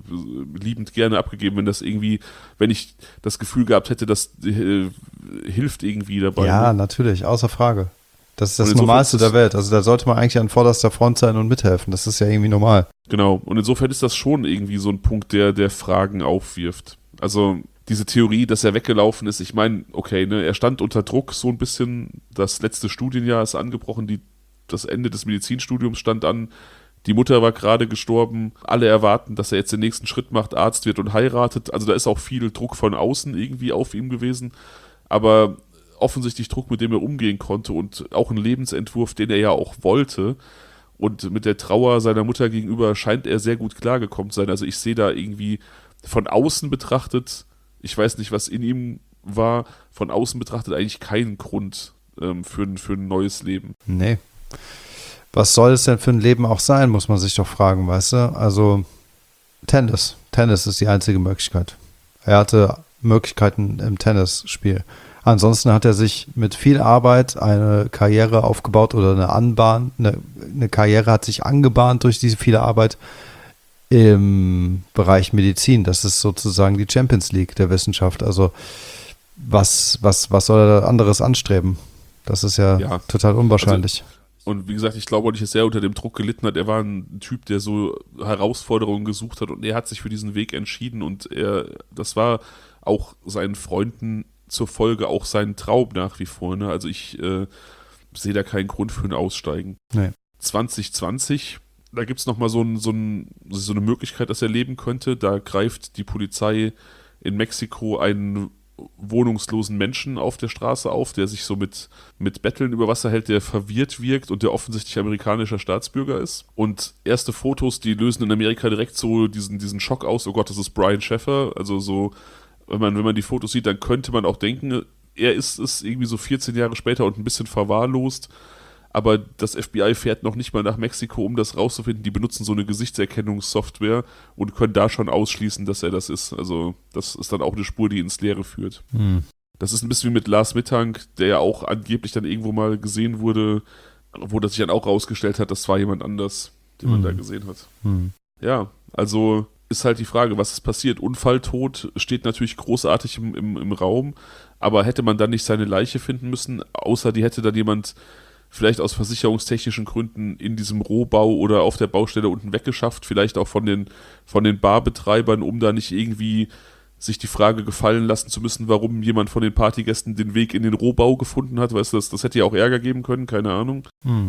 liebend gerne abgegeben, wenn das irgendwie, wenn ich das Gefühl gehabt hätte, das äh, hilft irgendwie dabei. Ja, ne? natürlich, außer Frage. Das ist das Und insofern Normalste ist es- der Welt. Also da sollte man eigentlich an vorderster Front sein und mithelfen. Das ist ja irgendwie normal. Genau, und insofern ist das schon irgendwie so ein Punkt, der, der Fragen aufwirft. Also diese Theorie, dass er weggelaufen ist, ich meine, okay, ne, er stand unter Druck so ein bisschen, das letzte Studienjahr ist angebrochen, die, das Ende des Medizinstudiums stand an, die Mutter war gerade gestorben, alle erwarten, dass er jetzt den nächsten Schritt macht, Arzt wird und heiratet, also da ist auch viel Druck von außen irgendwie auf ihm gewesen, aber offensichtlich Druck, mit dem er umgehen konnte und auch ein Lebensentwurf, den er ja auch wollte. Und mit der Trauer seiner Mutter gegenüber scheint er sehr gut klargekommen zu sein. Also ich sehe da irgendwie von außen betrachtet, ich weiß nicht, was in ihm war, von außen betrachtet eigentlich keinen Grund ähm, für, ein, für ein neues Leben. Nee. Was soll es denn für ein Leben auch sein, muss man sich doch fragen, weißt du? Also Tennis. Tennis ist die einzige Möglichkeit. Er hatte Möglichkeiten im Tennisspiel. Ansonsten hat er sich mit viel Arbeit eine Karriere aufgebaut oder eine Anbahn, eine, eine Karriere hat sich angebahnt durch diese viele Arbeit im Bereich Medizin. Das ist sozusagen die Champions League der Wissenschaft. Also was, was, was soll er anderes anstreben? Das ist ja, Ja. total unwahrscheinlich. Und wie gesagt, ich glaube auch nicht, dass er unter dem Druck gelitten hat. Er war ein Typ, der so Herausforderungen gesucht hat und er hat sich für diesen Weg entschieden und er, das war auch seinen Freunden zur Folge auch sein Traum nach wie vor. Ne? Also ich äh, sehe da keinen Grund für ein Aussteigen. Nee. zwanzig zwanzig, da gibt es nochmal so, ein, so, ein, so eine Möglichkeit, dass er leben könnte. Da greift die Polizei in Mexiko einen wohnungslosen Menschen auf der Straße auf, der sich so mit, mit Betteln über Wasser hält, der verwirrt wirkt und der offensichtlich amerikanischer Staatsbürger ist. Und erste Fotos, die lösen in Amerika direkt so diesen, diesen Schock aus, oh Gott, das ist Brian Sheffer. Also so, wenn man, wenn man die Fotos sieht, dann könnte man auch denken, er ist es irgendwie so vierzehn Jahre später und ein bisschen verwahrlost. Aber das F B I fährt noch nicht mal nach Mexiko, um das rauszufinden. Die benutzen so eine Gesichtserkennungssoftware und können da schon ausschließen, dass er das ist. Also das ist dann auch eine Spur, die ins Leere führt. Hm. Das ist ein bisschen wie mit Lars Mittank, der ja auch angeblich dann irgendwo mal gesehen wurde, wo das sich dann auch rausgestellt hat, das war jemand anders, den man Hm. da gesehen hat. Hm. Ja, also ist halt die Frage, was ist passiert? Unfalltod steht natürlich großartig im, im, im Raum, aber hätte man dann nicht seine Leiche finden müssen, außer die hätte dann jemand vielleicht aus versicherungstechnischen Gründen in diesem Rohbau oder auf der Baustelle unten weggeschafft, vielleicht auch von den, von den Barbetreibern, um da nicht irgendwie sich die Frage gefallen lassen zu müssen, warum jemand von den Partygästen den Weg in den Rohbau gefunden hat. Weißt du, das, das hätte ja auch Ärger geben können, keine Ahnung. Hm.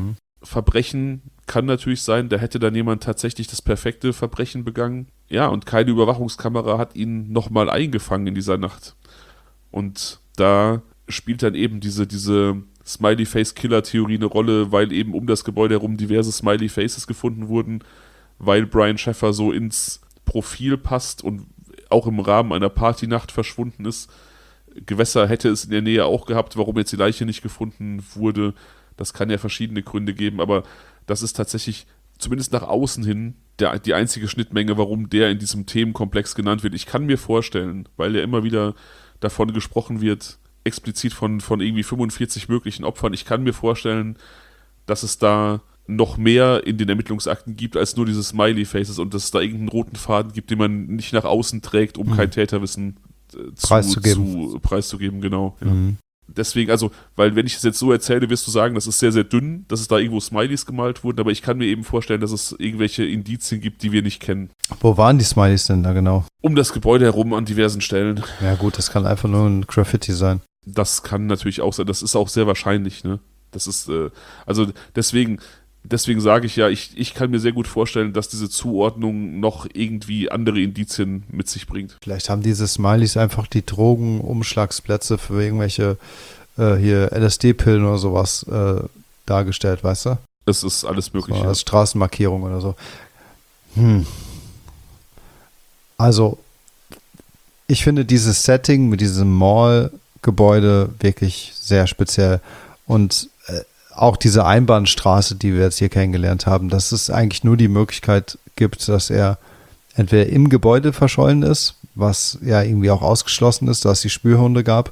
Verbrechen kann natürlich sein, da hätte dann jemand tatsächlich das perfekte Verbrechen begangen. Ja, und keine Überwachungskamera hat ihn nochmal eingefangen in dieser Nacht. Und da spielt dann eben diese, diese Smiley-Face-Killer-Theorie eine Rolle, weil eben um das Gebäude herum diverse Smiley-Faces gefunden wurden, weil Brian Sheffer so ins Profil passt und auch im Rahmen einer Partynacht verschwunden ist. Gewässer hätte es in der Nähe auch gehabt, warum jetzt die Leiche nicht gefunden wurde. Das kann ja verschiedene Gründe geben, aber das ist tatsächlich, zumindest nach außen hin, der, die einzige Schnittmenge, warum der in diesem Themenkomplex genannt wird. Ich kann mir vorstellen, weil ja immer wieder davon gesprochen wird, explizit von, von irgendwie fünfundvierzig möglichen Opfern, ich kann mir vorstellen, dass es da noch mehr in den Ermittlungsakten gibt, als nur diese Smiley-Faces und dass es da irgendeinen roten Faden gibt, den man nicht nach außen trägt, um mhm. kein Täterwissen äh, zu, preiszugeben. Zu, preiszugeben, genau. Ja. Mhm. Deswegen, also, weil wenn ich es jetzt so erzähle, wirst du sagen, das ist sehr, sehr dünn, dass es da irgendwo Smileys gemalt wurden, aber ich kann mir eben vorstellen, dass es irgendwelche Indizien gibt, die wir nicht kennen. Wo waren die Smileys denn da genau? Um das Gebäude herum an diversen Stellen. Ja gut, das kann einfach nur ein Graffiti sein. Das kann natürlich auch sein, das ist auch sehr wahrscheinlich, ne? Das ist, äh, also deswegen, deswegen sage ich ja, ich, ich kann mir sehr gut vorstellen, dass diese Zuordnung noch irgendwie andere Indizien mit sich bringt. Vielleicht haben diese Smileys einfach die Drogenumschlagsplätze für irgendwelche äh, hier L S D-Pillen oder sowas äh, dargestellt, weißt du? Es ist alles möglich. So, als Straßenmarkierung oder so. Hm. Also, ich finde dieses Setting mit diesem Mall-Gebäude wirklich sehr speziell. Und äh, auch diese Einbahnstraße, die wir jetzt hier kennengelernt haben, dass es eigentlich nur die Möglichkeit gibt, dass er entweder im Gebäude verschollen ist, was ja irgendwie auch ausgeschlossen ist, dass es die Spürhunde gab,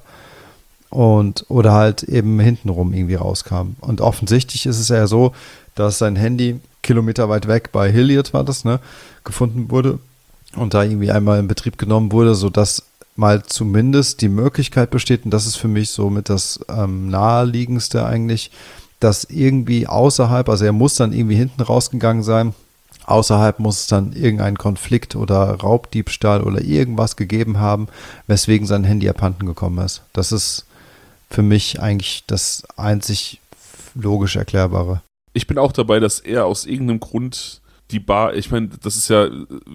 und oder halt eben hintenrum irgendwie rauskam. Und offensichtlich ist es ja so, dass sein Handy Kilometer weit weg bei Hilliard war das, ne, gefunden wurde und da irgendwie einmal in Betrieb genommen wurde, sodass mal zumindest die Möglichkeit besteht, und das ist für mich so mit das ähm, naheliegendste eigentlich, dass irgendwie außerhalb, also er muss dann irgendwie hinten rausgegangen sein, außerhalb muss es dann irgendeinen Konflikt oder Raubdiebstahl oder irgendwas gegeben haben, weswegen sein Handy abhanden gekommen ist. Das ist für mich eigentlich das einzig logisch Erklärbare. Ich bin auch dabei, dass er aus irgendeinem Grund die Bar, ich meine, das ist ja,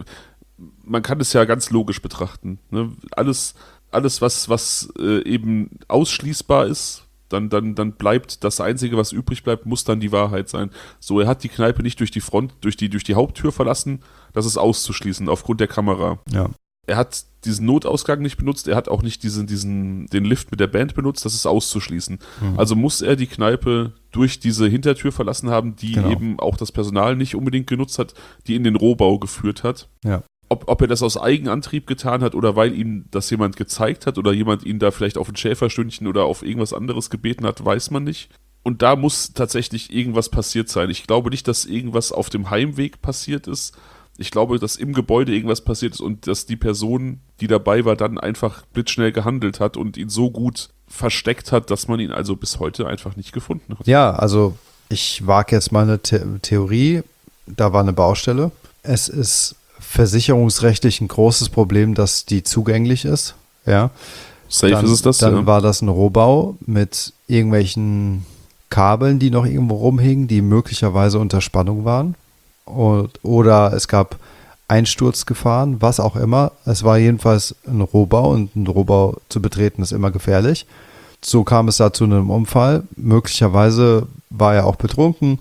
man kann es ja ganz logisch betrachten. Ne? Alles, alles, was, was äh, eben ausschließbar ist, dann, dann, dann bleibt das Einzige, was übrig bleibt, muss dann die Wahrheit sein. So, er hat die Kneipe nicht durch die Front, durch die, durch die Haupttür verlassen, das ist auszuschließen, aufgrund der Kamera. Ja. Er hat diesen Notausgang nicht benutzt, er hat auch nicht diesen, diesen, den Lift mit der Band benutzt, das ist auszuschließen. Mhm. Also muss er die Kneipe durch diese Hintertür verlassen haben, die genau. eben auch das Personal nicht unbedingt genutzt hat, die in den Rohbau geführt hat. Ja. Ob, ob er das aus Eigenantrieb getan hat oder weil ihm das jemand gezeigt hat oder jemand ihn da vielleicht auf ein Schäferstündchen oder auf irgendwas anderes gebeten hat, weiß man nicht. Und da muss tatsächlich irgendwas passiert sein. Ich glaube nicht, dass irgendwas auf dem Heimweg passiert ist. Ich glaube, dass im Gebäude irgendwas passiert ist und dass die Person, die dabei war, dann einfach blitzschnell gehandelt hat und ihn so gut versteckt hat, dass man ihn also bis heute einfach nicht gefunden hat. Ja, also ich wage jetzt mal eine The- Theorie. Da war eine Baustelle. Es ist versicherungsrechtlich ein großes Problem, dass die zugänglich ist. Ja. Safe dann, ist es das, Dann ja. war das ein Rohbau mit irgendwelchen Kabeln, die noch irgendwo rumhingen, die möglicherweise unter Spannung waren. Und, oder es gab Einsturzgefahren, was auch immer. Es war jedenfalls ein Rohbau und ein Rohbau zu betreten ist immer gefährlich. So kam es da zu einem Unfall. Möglicherweise war er auch betrunken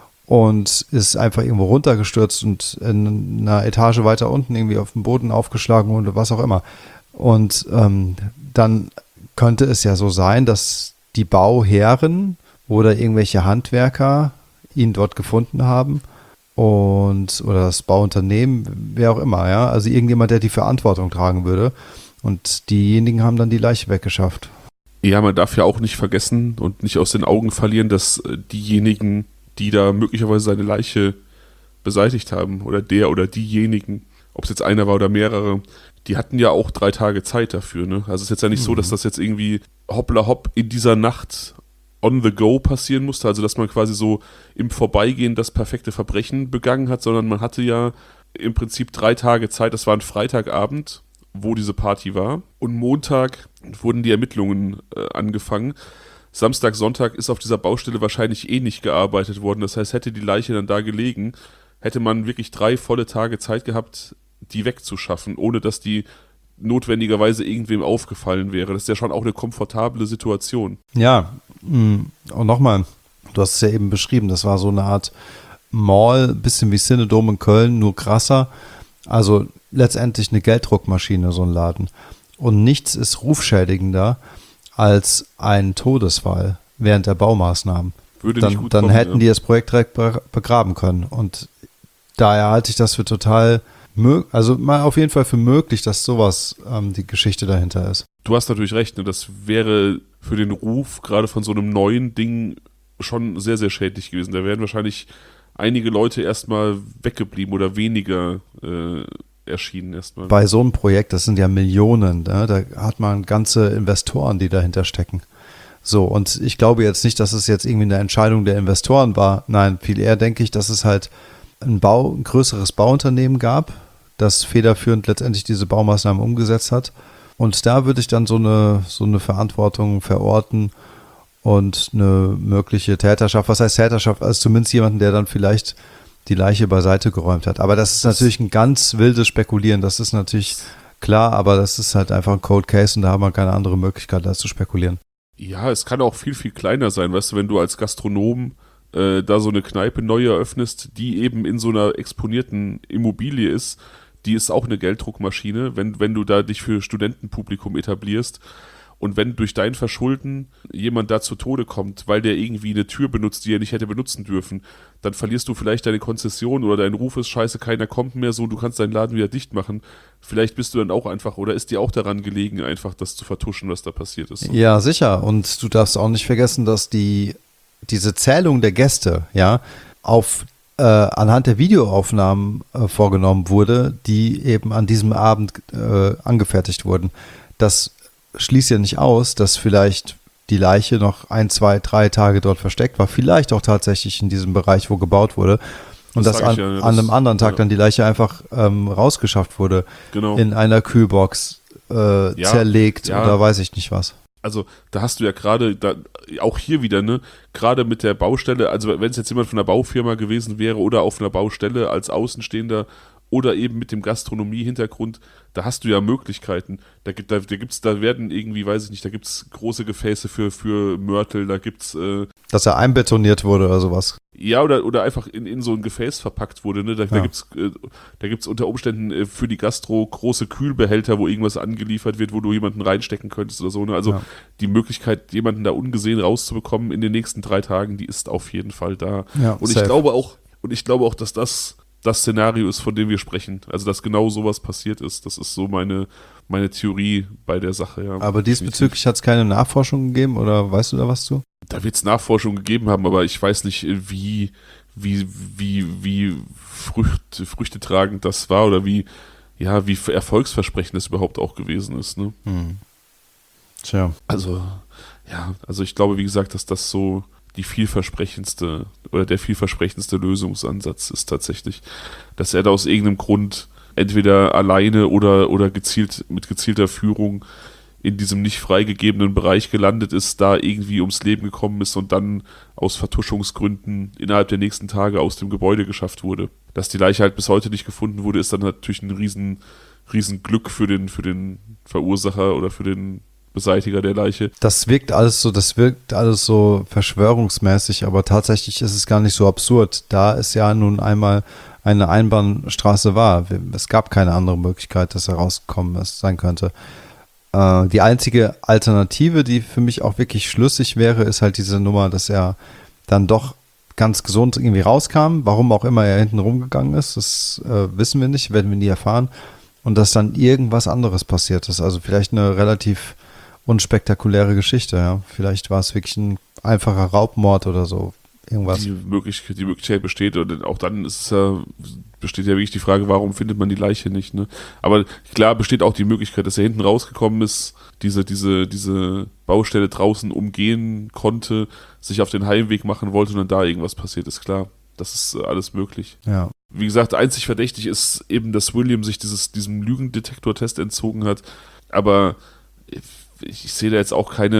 und ist einfach irgendwo runtergestürzt und in einer Etage weiter unten irgendwie auf dem Boden aufgeschlagen oder was auch immer. Und ähm, dann könnte es ja so sein, dass die Bauherren oder irgendwelche Handwerker ihn dort gefunden haben und oder das Bauunternehmen, wer auch immer, ja, also irgendjemand, der die Verantwortung tragen würde. Und diejenigen haben dann die Leiche weggeschafft. Ja, man darf ja auch nicht vergessen und nicht aus den Augen verlieren, dass diejenigen, die da möglicherweise seine Leiche beseitigt haben, oder der oder diejenigen, ob es jetzt einer war oder mehrere, die hatten ja auch drei Tage Zeit dafür. Ne? Also es ist jetzt ja nicht mhm. so, dass das jetzt irgendwie hoppla hopp in dieser Nacht on the go passieren musste, also dass man quasi so im Vorbeigehen das perfekte Verbrechen begangen hat, sondern man hatte ja im Prinzip drei Tage Zeit, das war ein Freitagabend, wo diese Party war, und Montag wurden die Ermittlungen äh, angefangen. Samstag, Sonntag ist auf dieser Baustelle wahrscheinlich eh nicht gearbeitet worden. Das heißt, hätte die Leiche dann da gelegen, hätte man wirklich drei volle Tage Zeit gehabt, die wegzuschaffen, ohne dass die notwendigerweise irgendwem aufgefallen wäre. Das ist ja schon auch eine komfortable Situation. Ja, mh, und nochmal, du hast es ja eben beschrieben, das war so eine Art Mall, bisschen wie Cinedom in Köln, nur krasser. Also letztendlich eine Gelddruckmaschine, so ein Laden. Und nichts ist rufschädigender als ein Todesfall während der Baumaßnahmen. Würde dann nicht gut dann kommen, hätten ja. die das Projekt direkt be- begraben können. Und daher halte ich das für total, mö- also mal auf jeden Fall für möglich, dass sowas ähm, die Geschichte dahinter ist. Du hast natürlich recht, ne? Das wäre für den Ruf gerade von so einem neuen Ding schon sehr, sehr schädlich gewesen. Da wären wahrscheinlich einige Leute erstmal weggeblieben oder weniger äh, erschienen erstmal. Bei so einem Projekt, das sind ja Millionen, ne? Da hat man ganze Investoren, die dahinter stecken. So, und ich glaube jetzt nicht, dass es jetzt irgendwie eine Entscheidung der Investoren war. Nein, viel eher denke ich, dass es halt ein, Bau, ein größeres Bauunternehmen gab, das federführend letztendlich diese Baumaßnahmen umgesetzt hat. Und da würde ich dann so eine, so eine Verantwortung verorten und eine mögliche Täterschaft. Was heißt Täterschaft? Also zumindest jemanden, der dann vielleicht die Leiche beiseite geräumt hat. Aber das ist natürlich ein ganz wildes Spekulieren. Das ist natürlich klar, aber das ist halt einfach ein Cold Case und da haben wir keine andere Möglichkeit, als zu spekulieren. Ja, es kann auch viel, viel kleiner sein, weißt du, wenn du als Gastronom äh, da so eine Kneipe neu eröffnest, die eben in so einer exponierten Immobilie ist, die ist auch eine Gelddruckmaschine, wenn, wenn du da dich für Studentenpublikum etablierst und wenn durch dein Verschulden jemand da zu Tode kommt, weil der irgendwie eine Tür benutzt, die er nicht hätte benutzen dürfen, dann verlierst du vielleicht deine Konzession oder dein Ruf ist scheiße, keiner kommt mehr, so, du kannst deinen Laden wieder dicht machen. Vielleicht bist du dann auch einfach, oder ist dir auch daran gelegen, einfach das zu vertuschen, was da passiert ist. Ja, sicher. Und du darfst auch nicht vergessen, dass die diese Zählung der Gäste, ja, auf äh, anhand der Videoaufnahmen äh, vorgenommen wurde, die eben an diesem Abend äh, angefertigt wurden. Das schließt ja nicht aus, dass vielleicht die Leiche noch ein, zwei, drei Tage dort versteckt war, vielleicht auch tatsächlich in diesem Bereich, wo gebaut wurde. Und Das dass sag an, ich ja, das- an einem anderen Tag ja. dann die Leiche einfach ähm, rausgeschafft wurde, Genau. in einer Kühlbox äh, Ja, zerlegt ja. oder weiß ich nicht was. Also da hast du ja gerade, da, auch hier wieder, ne, gerade mit der Baustelle, also wenn es jetzt jemand von einer Baufirma gewesen wäre oder auf einer Baustelle als Außenstehender oder eben mit dem Gastronomie-Hintergrund, da hast du ja Möglichkeiten. Da gibt da, da gibt's, da werden irgendwie, weiß ich nicht, da gibt's große Gefäße für, für Mörtel, da gibt's äh, Dass er einbetoniert wurde oder sowas. ja, oder, oder einfach in, in so ein Gefäß verpackt wurde, ne? Da, da Ja. gibt's äh, da gibt's unter Umständen äh, für die Gastro große Kühlbehälter, wo irgendwas angeliefert wird, wo du jemanden reinstecken könntest oder so, ne? Also Ja. die Möglichkeit, jemanden da ungesehen rauszubekommen in den nächsten drei Tagen, die ist auf jeden Fall da. Ja, Und ich safe. glaube auch, und ich glaube auch, dass das das Szenario ist, von dem wir sprechen. Also, dass genau sowas passiert ist. Das ist so meine, meine Theorie bei der Sache, ja. Aber diesbezüglich hat es keine Nachforschung gegeben oder weißt du da was zu? Da wird es Nachforschung gegeben haben, aber ich weiß nicht, wie, wie, wie, wie Früchte, früchtetragend das war oder wie, ja, wie erfolgsversprechend das überhaupt auch gewesen ist, ne? Hm. Tja. Also, ja, also ich glaube, wie gesagt, dass das so die vielversprechendste oder der vielversprechendste Lösungsansatz ist tatsächlich, dass er da aus irgendeinem Grund entweder alleine oder, oder gezielt mit gezielter Führung in diesem nicht freigegebenen Bereich gelandet ist, da irgendwie ums Leben gekommen ist und dann aus Vertuschungsgründen innerhalb der nächsten Tage aus dem Gebäude geschafft wurde. Dass die Leiche halt bis heute nicht gefunden wurde, ist dann natürlich ein riesen, riesen Glück für den, für den Verursacher oder für den Beseitiger der Leiche. Das wirkt alles so, das wirkt alles so verschwörungsmäßig, aber tatsächlich ist es gar nicht so absurd. Da es ja nun einmal eine Einbahnstraße war. Es gab keine andere Möglichkeit, dass er rausgekommen ist, sein könnte. Äh, die einzige Alternative, die für mich auch wirklich schlüssig wäre, ist halt diese Nummer, dass er dann doch ganz gesund irgendwie rauskam. Warum auch immer er hinten rumgegangen ist, das äh, wissen wir nicht, werden wir nie erfahren. Und dass dann irgendwas anderes passiert ist. Also vielleicht eine relativ unspektakuläre Geschichte, ja. Vielleicht war es wirklich ein einfacher Raubmord oder so. Irgendwas. Die Möglichkeit, die Möglichkeit besteht und auch dann ist es ja, besteht ja wirklich die Frage, warum findet man die Leiche nicht, ne? Aber klar besteht auch die Möglichkeit, dass er hinten rausgekommen ist, diese, diese, diese Baustelle draußen umgehen konnte, sich auf den Heimweg machen wollte und dann da irgendwas passiert ist, klar. Das ist alles möglich. Ja. Wie gesagt, einzig verdächtig ist eben, dass William sich dieses, diesem Lügendetektor-Test entzogen hat, aber ich, ich sehe da jetzt auch keine,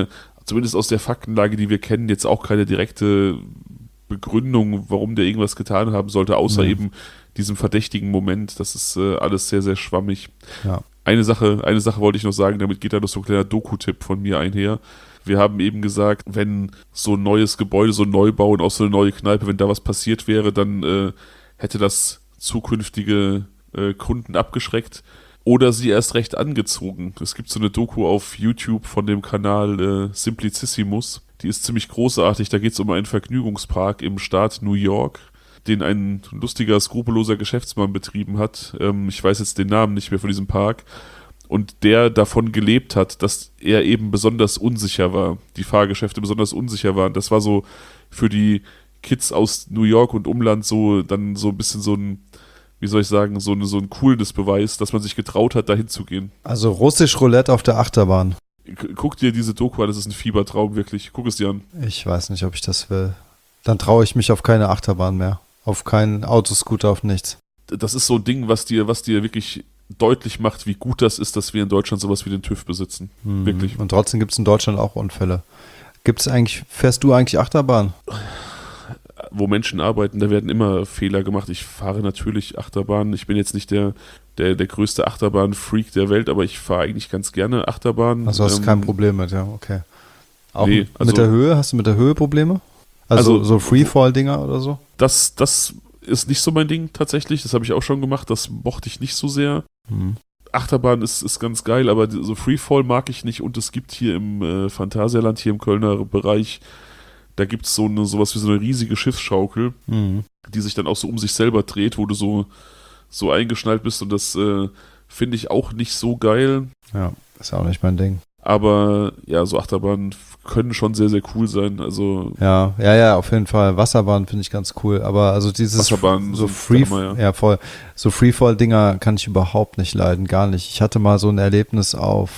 zumindest aus der Faktenlage, die wir kennen, jetzt auch keine direkte Begründung, warum der irgendwas getan haben sollte, außer Mhm. eben diesem verdächtigen Moment. Das ist äh, alles sehr, sehr schwammig. Ja. Eine Sache, eine Sache wollte ich noch sagen, damit geht da noch so ein kleiner Doku-Tipp von mir einher. Wir haben eben gesagt, wenn so ein neues Gebäude, so ein Neubau und auch so eine neue Kneipe, wenn da was passiert wäre, dann äh, hätte das zukünftige äh, Kunden abgeschreckt oder sie erst recht angezogen. Es gibt so eine Doku auf YouTube von dem Kanal äh, Simplicissimus. Die ist ziemlich großartig. Da geht es um einen Vergnügungspark im Staat New York, den ein lustiger, skrupelloser Geschäftsmann betrieben hat. Ähm, ich weiß jetzt den Namen nicht mehr von diesem Park. Und der davon gelebt hat, dass er eben besonders unsicher war. Die Fahrgeschäfte besonders unsicher waren. Das war so für die Kids aus New York und Umland so dann so ein bisschen so ein, wie soll ich sagen, so, eine, so ein Coolness-Beweis, dass man sich getraut hat, dahin zu gehen. Also russisch Roulette auf der Achterbahn. K- Guck dir diese Doku an, das ist ein Fiebertraum, wirklich. Guck es dir an. Ich weiß nicht, ob ich das will. Dann traue ich mich auf keine Achterbahn mehr. Auf keinen Autoscooter, auf nichts. Das ist so ein Ding, was dir, was dir wirklich deutlich macht, wie gut das ist, dass wir in Deutschland sowas wie den TÜV besitzen. Mhm. Wirklich. Und trotzdem gibt es in Deutschland auch Unfälle. Gibt es eigentlich, fährst du eigentlich Achterbahn? Wo Menschen arbeiten, da werden immer Fehler gemacht. Ich fahre natürlich Achterbahn. Ich bin jetzt nicht der, der, der größte Achterbahn-Freak der Welt, aber ich fahre eigentlich ganz gerne Achterbahn. Also hast du Ähm, kein Problem mit, ja, okay. Auch nee, mit also- der Höhe? Hast du mit der Höhe Probleme? Also, Also- so Freefall-Dinger oder so? Das, das ist nicht so mein Ding tatsächlich. Das habe ich auch schon gemacht. Das mochte ich nicht so sehr. Mhm. Achterbahn ist, ist ganz geil, aber so Freefall mag ich nicht. Und es gibt hier im äh, Phantasialand, hier im Kölner Bereich, da gibt es so eine, sowas wie so eine riesige Schiffsschaukel, Mhm. die sich dann auch so um sich selber dreht, wo du so, so eingeschnallt bist. Und das äh, finde ich auch nicht so geil. Ja, ist auch nicht mein Ding. Aber ja, so Achterbahnen können schon sehr, sehr cool sein. Also Ja, ja, ja, auf jeden Fall. Wasserbahn finde ich ganz cool. Aber also dieses Wasserbahnen so sind Free, der Hammer, ja. ja voll, so Freefall-Dinger kann ich überhaupt nicht leiden, gar nicht. Ich hatte mal so ein Erlebnis auf,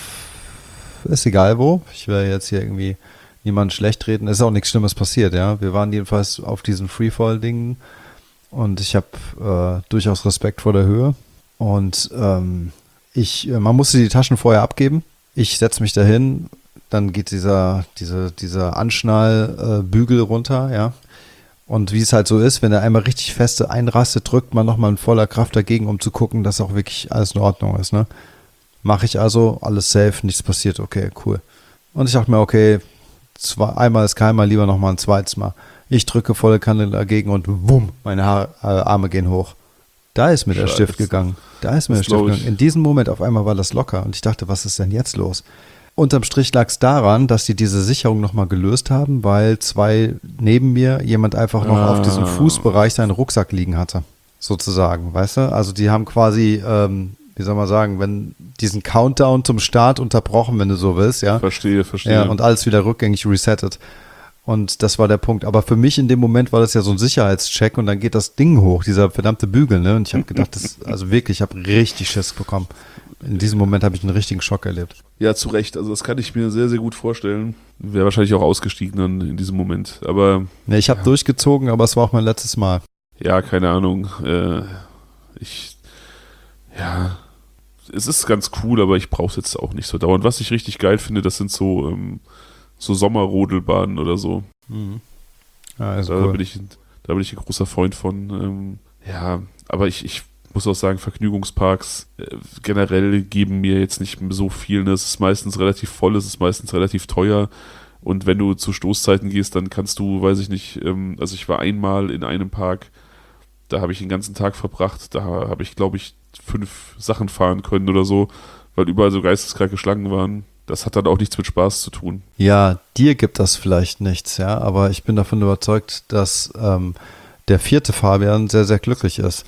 ist egal wo. Ich will jetzt hier irgendwie niemanden schlecht reden. Ist auch nichts Schlimmes passiert, ja. Wir waren jedenfalls auf diesen Freefall-Dingen und ich habe äh, durchaus Respekt vor der Höhe. Und ähm, ich, äh, man musste die Taschen vorher abgeben. Ich setze mich dahin, dann geht dieser, diese, dieser Anschnallbügel äh, runter, ja. Und wie es halt so ist, wenn er einmal richtig feste einrastet, drückt man nochmal in voller Kraft dagegen, um zu gucken, dass auch wirklich alles in Ordnung ist, ne. Mache ich also, alles safe, nichts passiert, okay, cool. Und ich dachte mir, okay, zwei, einmal ist keinmal, lieber nochmal ein zweites Mal. Ich drücke volle Kanne dagegen und wumm, meine Haar, äh, Arme gehen hoch. Da ist mir der Scheiße. Stift gegangen. Da ist mir Das der Stift glaub ich. gegangen. In diesem Moment auf einmal war das locker und ich dachte, was ist denn jetzt los? Unterm Strich lag es daran, dass die diese Sicherung nochmal gelöst haben, weil zwei neben mir jemand einfach noch Ah. auf diesem Fußbereich seinen Rucksack liegen hatte. Sozusagen, weißt du? Also die haben quasi, ähm, wie soll man sagen, wenn diesen Countdown zum Start unterbrochen, wenn du so willst, ja. verstehe, verstehe. Ja, und alles wieder rückgängig resettet. Und das war der Punkt. Aber für mich in dem Moment war das ja so ein Sicherheitscheck und dann geht das Ding hoch, dieser verdammte Bügel, ne? Und ich habe gedacht, das, also wirklich, ich habe richtig Schiss bekommen. In diesem Moment habe ich einen richtigen Schock erlebt. Ja, zu Recht. Also das kann ich mir sehr, sehr gut vorstellen. Wäre wahrscheinlich auch ausgestiegen dann in diesem Moment. Aber Ne, ich habe durchgezogen, aber es war auch mein letztes Mal. ja, keine Ahnung. Äh, ich, ja, es ist ganz cool, aber ich brauche es jetzt auch nicht so dauernd. Was ich richtig geil finde, das sind so, ähm, so Sommerrodelbahnen oder so. Mhm. Ja, also Da, cool. bin ich, da bin ich ein großer Freund von. Ähm, ja, aber ich, ich muss auch sagen, Vergnügungsparks äh, generell geben mir jetzt nicht so viel. Ne? Es ist meistens relativ voll, es ist meistens relativ teuer. Und wenn du zu Stoßzeiten gehst, dann kannst du, weiß ich nicht, ähm, also ich war einmal in einem Park, da habe ich den ganzen Tag verbracht, da habe ich, glaube ich, fünf Sachen fahren können oder so, weil überall so geisteskranke Schlangen waren. Das hat dann auch nichts mit Spaß zu tun. Ja, dir gibt das vielleicht nichts, ja, aber ich bin davon überzeugt, dass ähm, der vierte Fabian sehr, sehr glücklich ist.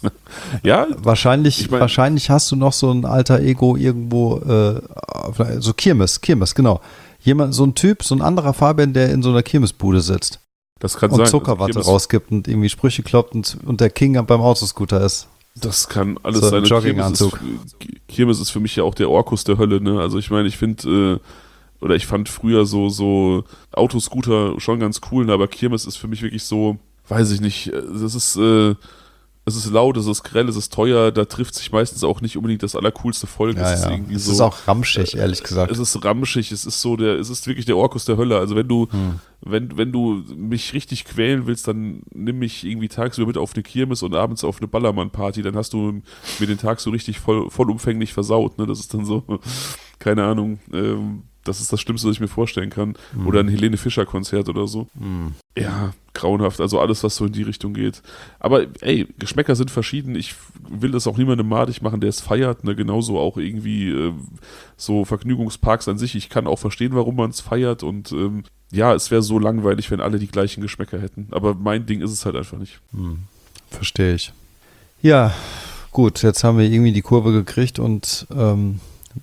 Ja, Wahrscheinlich, Ich mein- wahrscheinlich hast du noch so ein alter Ego irgendwo, äh, so Kirmes, Kirmes, genau. Jemand, so ein Typ, so ein anderer Fabian, der in so einer Kirmesbude sitzt das kann und sein. Zuckerwatte Also Kirmes- rausgibt und irgendwie Sprüche kloppt und, und der King beim Autoscooter ist. Das kann alles So, sein. ein Kirmes ist, Jogginganzug. Kirmes ist für mich ja auch der Orkus der Hölle, ne? Also ich meine, ich finde, äh, oder ich fand früher so, so Autoscooter schon ganz cool, ne? Aber Kirmes ist für mich wirklich so, weiß ich nicht, äh, das ist, äh, es ist laut, es ist grell, es ist teuer, da trifft sich meistens auch nicht unbedingt das allercoolste Volk. Ja, es ist ja. irgendwie es so. ist auch ramschig, ehrlich gesagt. Es ist ramschig, es ist so der, es ist wirklich der Orkus der Hölle. Also wenn du, hm. wenn, wenn du mich richtig quälen willst, dann nimm mich irgendwie tagsüber mit auf eine Kirmes und abends auf eine Ballermann-Party, dann hast du mir den Tag so richtig voll, vollumfänglich versaut. Ne? Das ist dann so, keine Ahnung, ähm, das ist das Schlimmste, was ich mir vorstellen kann. Mhm. Oder ein Helene Fischer-Konzert oder so. Mhm. Ja, grauenhaft. Also alles, was so in die Richtung geht. Aber ey, Geschmäcker sind verschieden. Ich will das auch niemandem madig machen, der es feiert. Ne? Genauso auch irgendwie äh, so Vergnügungsparks an sich. Ich kann auch verstehen, warum man es feiert. Und ähm, ja, es wäre so langweilig, wenn alle die gleichen Geschmäcker hätten. Aber mein Ding ist es halt einfach nicht. Mhm. Verstehe ich. Ja, gut. Jetzt haben wir irgendwie die Kurve gekriegt und ähm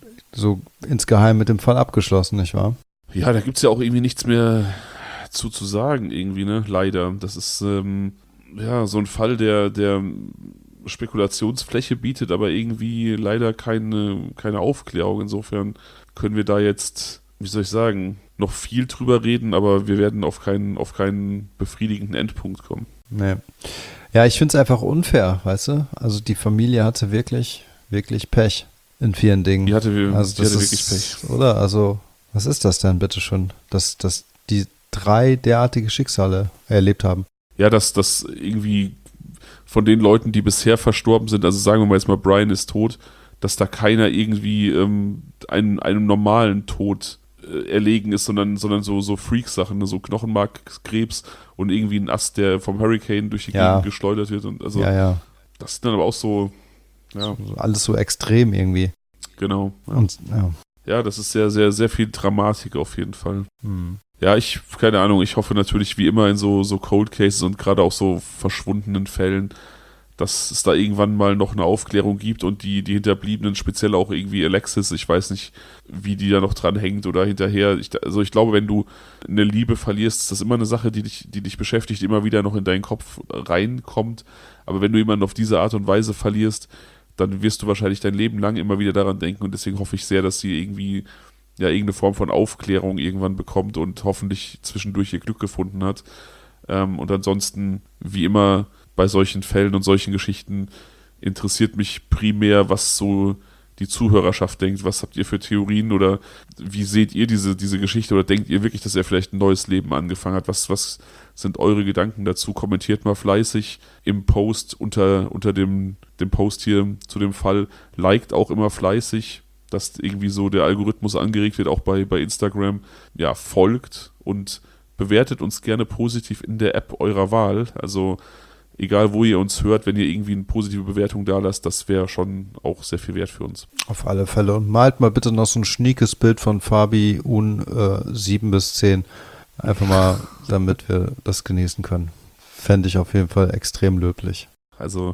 so insgeheim mit dem Fall abgeschlossen, nicht wahr? Ja, da gibt es ja auch irgendwie nichts mehr zu, zu sagen, irgendwie, ne? Leider. Das ist ähm, ja so ein Fall, der, der Spekulationsfläche bietet, aber irgendwie leider keine, keine Aufklärung. Insofern können wir da jetzt, wie soll ich sagen, noch viel drüber reden, aber wir werden auf keinen, auf keinen befriedigenden Endpunkt kommen. Nee. Ja, ich finde es einfach unfair, weißt du? Also die Familie hatte wirklich, wirklich Pech. In vielen Dingen. Die hatte, also die das hatte ist, wirklich Pech. Oder? Also, was ist das denn, bitteschön? Dass, dass die drei derartige Schicksale erlebt haben. Ja, dass das irgendwie von den Leuten, die bisher verstorben sind, also sagen wir mal jetzt mal, Brian ist tot, dass da keiner irgendwie ähm, einem, einem normalen Tod äh, erlegen ist, sondern, sondern so, so Freak-Sachen, ne? So Knochenmarkkrebs und irgendwie ein Ast, der vom Hurricane durch die ja. Gegend geschleudert wird. Und also, ja, ja. Das sind dann aber auch so. Ja. So, alles so extrem irgendwie. Genau. Ja. Und, ja. ja, das ist sehr, sehr, sehr viel Dramatik auf jeden Fall. Hm. Ja, ich, keine Ahnung, ich hoffe natürlich wie immer in so, so Cold Cases und gerade auch so verschwundenen Fällen, dass es da irgendwann mal noch eine Aufklärung gibt und die, die Hinterbliebenen, speziell auch irgendwie Alexis, ich weiß nicht, wie die da noch dran hängt oder hinterher. Ich, also ich glaube, wenn du eine Liebe verlierst, ist das immer eine Sache, die dich, die dich beschäftigt, immer wieder noch in deinen Kopf reinkommt. Aber wenn du jemanden auf diese Art und Weise verlierst, dann wirst du wahrscheinlich dein Leben lang immer wieder daran denken und deswegen hoffe ich sehr, dass sie irgendwie ja irgendeine Form von Aufklärung irgendwann bekommt und hoffentlich zwischendurch ihr Glück gefunden hat. Ähm, und ansonsten, wie immer bei solchen Fällen und solchen Geschichten, interessiert mich primär, was so die Zuhörerschaft denkt. Was habt ihr für Theorien oder wie seht ihr diese, diese Geschichte oder denkt ihr wirklich, dass er vielleicht ein neues Leben angefangen hat? Was, was sind eure Gedanken dazu? Kommentiert mal fleißig im Post unter, unter dem, dem Post hier zu dem Fall. Liked auch immer fleißig, dass irgendwie so der Algorithmus angeregt wird, auch bei, bei Instagram. Ja, folgt und bewertet uns gerne positiv in der App eurer Wahl. Also egal, wo ihr uns hört, wenn ihr irgendwie eine positive Bewertung da lasst, das wäre schon auch sehr viel wert für uns. Auf alle Fälle. Und malt mal bitte noch so ein schniekes Bild von Fabi Un äh, sieben bis zehn. Einfach mal, damit wir das genießen können. Fände ich auf jeden Fall extrem löblich. Also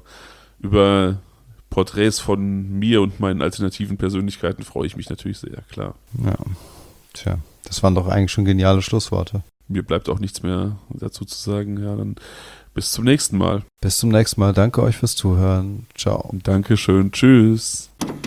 über Porträts von mir und meinen alternativen Persönlichkeiten freue ich mich natürlich sehr, klar. Ja, tja, das waren doch eigentlich schon geniale Schlussworte. Mir bleibt auch nichts mehr dazu zu sagen. Ja, dann bis zum nächsten Mal. Bis zum nächsten Mal. Danke euch fürs Zuhören. Ciao. Dankeschön. Tschüss.